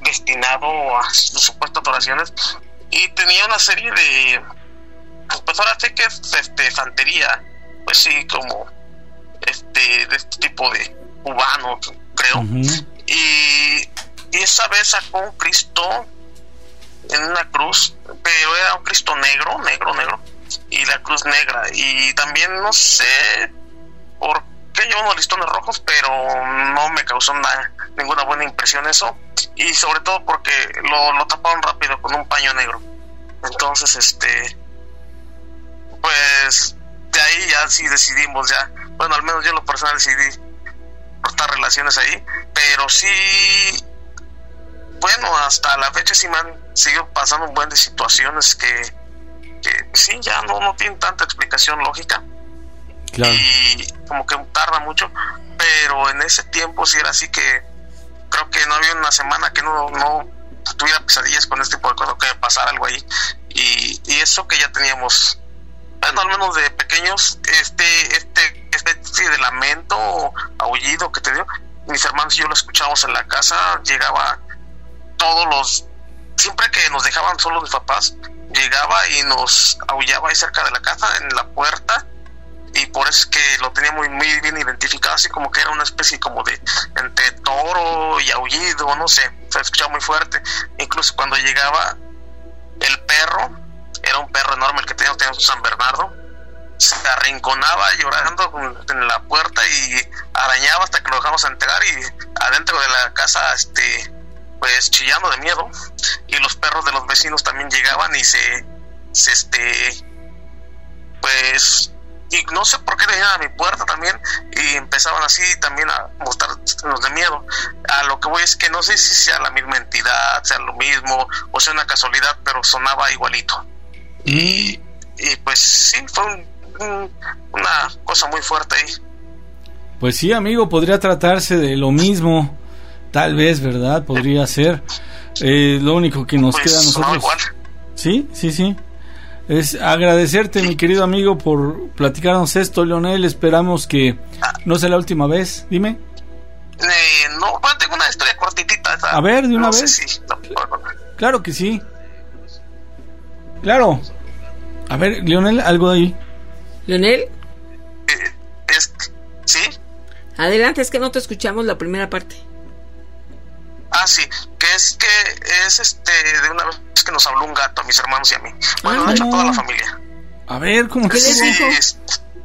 destinado a sus supuestas oraciones, y tenía una serie de, pues ahora sí que es este, santería, pues sí, como este de este tipo de cubano, creo. Uh-huh. y, y esa vez sacó un Cristo en una cruz, pero era un Cristo negro, negro, negro, y la cruz negra, y también no sé por qué lleva unos listones rojos, pero no me causó nada, ninguna buena impresión eso, y sobre todo porque lo, lo taparon rápido con un paño negro. Entonces, este, pues de ahí ya sí decidimos ya, bueno, al menos yo en lo personal decidí cortar relaciones ahí, pero sí, bueno, hasta la fecha sí me han seguido pasando un buen de situaciones que, que sí, ya no, no tienen tanta explicación lógica. Claro. Y como que tarda mucho, pero en ese tiempo sí era así que creo que no había una semana que no, no tuviera pesadillas con este tipo de cosas, que pasara algo ahí. Y, y eso que ya teníamos, bueno, al menos de pequeños, este, este, este sí, de lamento o aullido que te dio, mis hermanos y yo lo escuchábamos en la casa, llegaba todos los, siempre que nos dejaban solos mis papás, llegaba y nos aullaba ahí cerca de la casa, en la puerta, y por eso es que lo tenía muy, muy bien identificado, así como que era una especie como de entre toro y aullido, no sé, se escuchaba muy fuerte. Incluso cuando llegaba el perro, era un perro enorme el que teníamos, teníamos un San Bernardo, se arrinconaba llorando en la puerta y arañaba hasta que lo dejamos entregar, y adentro de la casa este pues chillando de miedo, y los perros de los vecinos también llegaban y se, se este pues, y no sé por qué venían a mi puerta también y empezaban así también a mostrarnos de miedo. A lo que voy es que no sé si sea la misma entidad, sea lo mismo o sea una casualidad, pero sonaba igualito. Mm. y, y pues sí, fue un, un, una cosa muy fuerte ahí. Pues sí, amigo, podría tratarse de lo mismo, tal vez, ¿verdad? Podría ser. Eh, lo único que nos pues, queda a nosotros. Igual. Sí, sí, sí. Es agradecerte, sí, mi querido amigo, por platicarnos esto, Leonel. Esperamos que ah. no sea la última vez. Dime. Eh, no, bueno, tengo una historia cortitita. ¿sabes? A ver, de una no vez. Sé si, no, no, no. Claro que sí. Claro. A ver, Leonel, algo ahí. ¿Leonel? Eh, es, ¿Sí? Adelante, es que no te escuchamos la primera parte. Ah, sí, que es que es este de una vez que nos habló un gato a mis hermanos y a mí. Bueno, ah, de hecho no. a toda la familia. A ver, ¿cómo que les dijo? Es,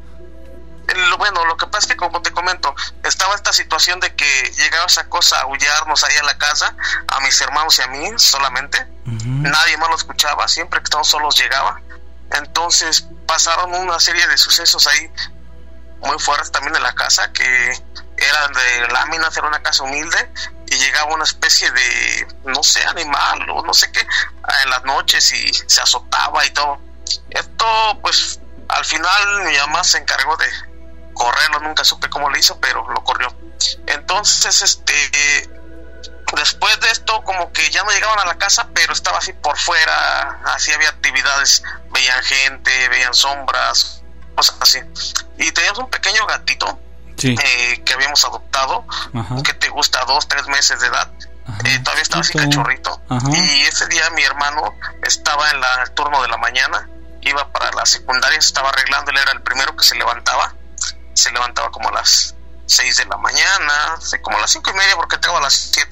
lo, bueno, lo que pasa es que, como te comento, estaba esta situación de que llegaba esa cosa a aullarnos ahí en la casa, a mis hermanos y a mí solamente. Uh-huh. Nadie más lo escuchaba, siempre que estábamos solos llegaba. Entonces pasaron una serie de sucesos ahí muy fuertes también en la casa, que eran de láminas, era una casa humilde, y llegaba una especie de, no sé, animal o no sé qué, en las noches y se azotaba y todo. Esto, pues, al final mi mamá se encargó de correrlo, nunca supe cómo le hizo, pero lo corrió. Entonces, este, después de esto, como que ya no llegaban a la casa, pero estaba así por fuera, así había actividades, veían gente, veían sombras, cosas así. Y teníamos un pequeño gatito, sí, eh, que habíamos adoptado. Ajá. Que te gusta, dos, tres meses de edad. Eh, todavía estaba así cachorrito. Ajá. Y ese día mi hermano estaba en la, el turno de la mañana, iba para la secundaria, se estaba arreglando, él era el primero que se levantaba. Se levantaba como a las seis de la mañana, como a las cinco y media, porque tengo a las siete.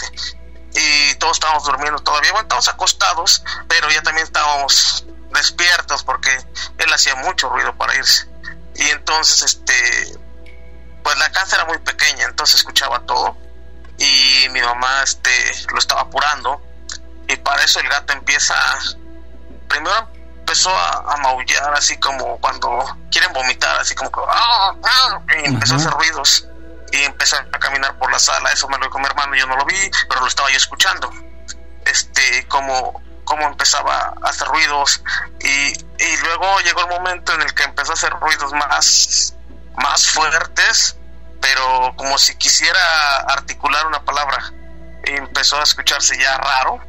Y todos estábamos durmiendo todavía, bueno, estábamos acostados, pero ya también estábamos despiertos porque él hacía mucho ruido para irse. Y entonces, este, pues la casa era muy pequeña, entonces escuchaba todo. Y mi mamá, este, lo estaba apurando. Y para eso el gato empieza, primero empezó a, a maullar, así como cuando quieren vomitar, así como que, ¡ah! ¡ah! Y empezó uh-huh. a hacer ruidos. Y empezó a caminar por la sala. Eso me lo dijo mi hermano, yo no lo vi, pero lo estaba yo escuchando. Este, como, como empezaba a hacer ruidos. Y, y luego llegó el momento en el que empezó a hacer ruidos más, más fuertes, pero como si quisiera articular una palabra. Y empezó a escucharse ya raro.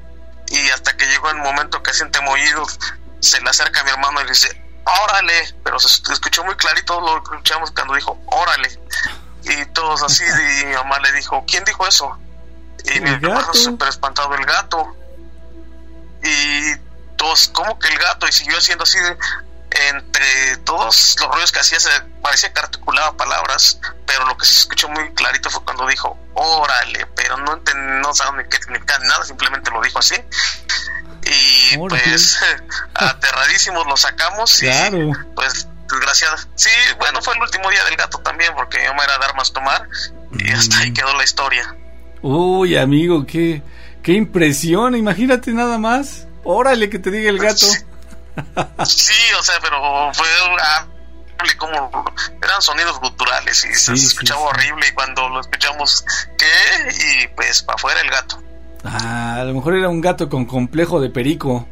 Y hasta que llegó el momento que siente mollidos, se le acerca a mi hermano y le dice, ¡órale! Pero se escuchó muy clarito, lo escuchamos cuando dijo, ¡órale! Y todos así, y mi mamá le dijo, ¿quién dijo eso? Y mi hermano súper espantado, el gato. Y todos, ¿cómo que el gato? Y siguió haciendo así de, entre todos los ruidos que hacía, se parecía que articulaba palabras, pero lo que se escuchó muy clarito fue cuando dijo, órale, pero no enten, no saben qué significa nada, simplemente lo dijo así. Y órale. Pues aterradísimos lo sacamos. Claro. Y pues desgraciado. Sí, bueno, fue el último día del gato también, porque yo me era dar más tomar y mm. hasta ahí quedó la historia. Uy, amigo, qué, qué impresión, imagínate nada más. Órale, que te diga el gato. Sí, sí, o sea, pero fue horrible, como eran sonidos guturales y sí, se escuchaba sí, horrible, y cuando lo escuchamos, ¿qué? Y pues para afuera el gato. Ah, a lo mejor era un gato con complejo de perico.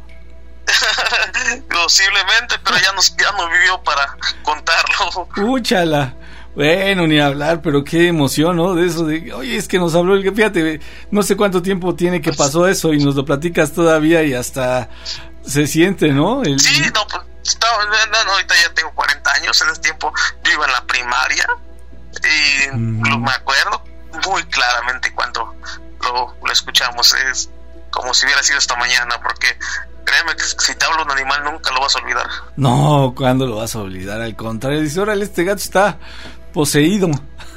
Posiblemente, pero ya, nos, ya no vivió para contarlo. Úchala. Bueno, ni hablar, pero qué emoción, ¿no? De eso, de, oye, es que nos habló el... Fíjate, no sé cuánto tiempo tiene que pasó eso y nos lo platicas todavía y hasta se siente, ¿no? El... Sí, no, pues, estaba, no, no, ahorita ya tengo cuarenta años, en ese tiempo yo iba en la primaria y mm. lo, me acuerdo muy claramente cuando lo, lo escuchamos, es como si hubiera sido esta mañana, porque... Créeme que si te habla un animal nunca lo vas a olvidar. No, ¿cuándo lo vas a olvidar? Al contrario, dice, órale, este gato está poseído.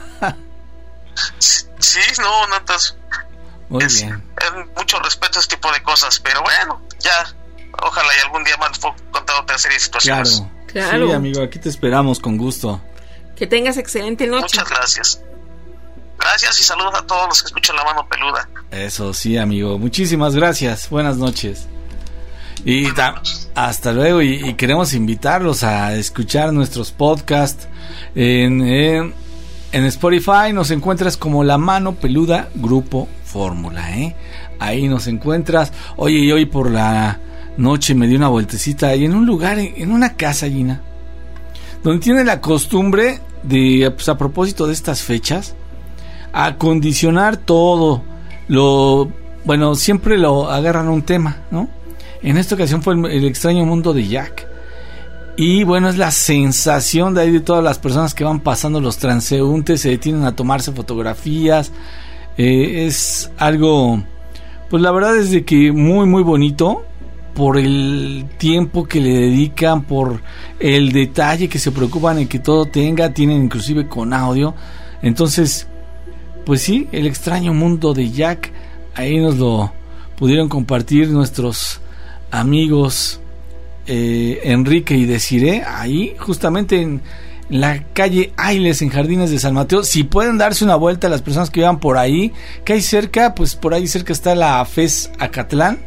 Sí, no, no, entonces... Muy es, bien. Es mucho respeto a este tipo de cosas, pero bueno, ya, ojalá y algún día más puedo contar otra serie de situaciones. Claro, claro. Sí, amigo, aquí te esperamos con gusto. Que tengas excelente noche. Muchas gracias. Gracias y saludos a todos los que escuchan La Mano Peluda. Eso sí, amigo, muchísimas gracias, buenas noches. Y ta- hasta luego, y, y queremos invitarlos a escuchar nuestros podcasts en, en, en Spotify. Nos encuentras como La Mano Peluda Grupo Fórmula, ¿eh? Ahí nos encuentras. Oye, y hoy por la noche me di una vueltecita ahí en un lugar, en una casa, Gina, donde tiene la costumbre de, pues a propósito de estas fechas, acondicionar todo. Lo, bueno, siempre lo agarran un tema, ¿no? En esta ocasión fue el, el extraño mundo de Jack. Y bueno, es la sensación de ahí de todas las personas que van pasando, los transeúntes, se detienen a tomarse fotografías. Eh, es algo, pues la verdad es de que muy muy bonito, por el tiempo que le dedican, por el detalle que se preocupan en que todo tenga, tienen inclusive con audio. Entonces, pues sí, el extraño mundo de Jack, ahí nos lo pudieron compartir nuestros amigos eh, Enrique y Desiree, ahí justamente en la calle Ailes, en Jardines de San Mateo. Si pueden darse una vuelta a las personas que vivan por ahí, que hay cerca, pues por ahí cerca está la F E S Acatlán,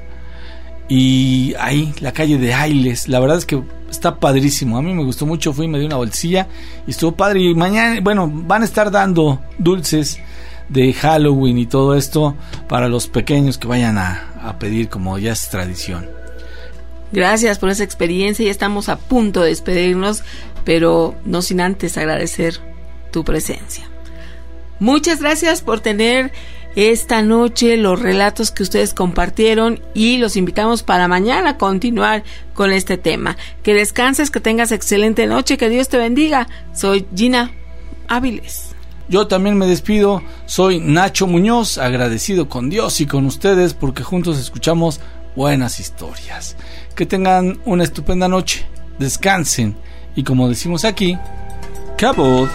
y ahí la calle de Ailes, la verdad es que está padrísimo, a mí me gustó mucho, fui, me di una bolsilla y estuvo padre. Y mañana, bueno, van a estar dando dulces de Halloween y todo esto para los pequeños que vayan a, a pedir, como ya es tradición. Gracias por esa experiencia, ya estamos a punto de despedirnos, pero no sin antes agradecer tu presencia. Muchas gracias por tener esta noche los relatos que ustedes compartieron, y los invitamos para mañana a continuar con este tema. Que descanses, que tengas excelente noche, que Dios te bendiga. Soy Gina Áviles. Yo también me despido, soy Nacho Muñoz, agradecido con Dios y con ustedes porque juntos escuchamos buenas historias. Que tengan una estupenda noche, descansen y, como decimos aquí, ¡Cabot!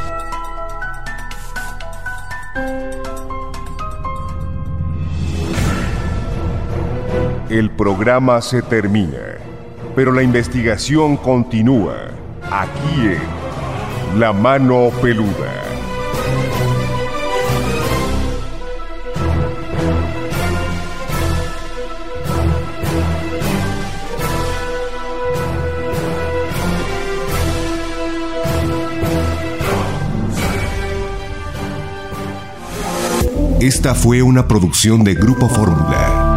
El programa se termina, pero la investigación continúa aquí en La Mano Peluda. Esta fue una producción de Grupo Fórmula.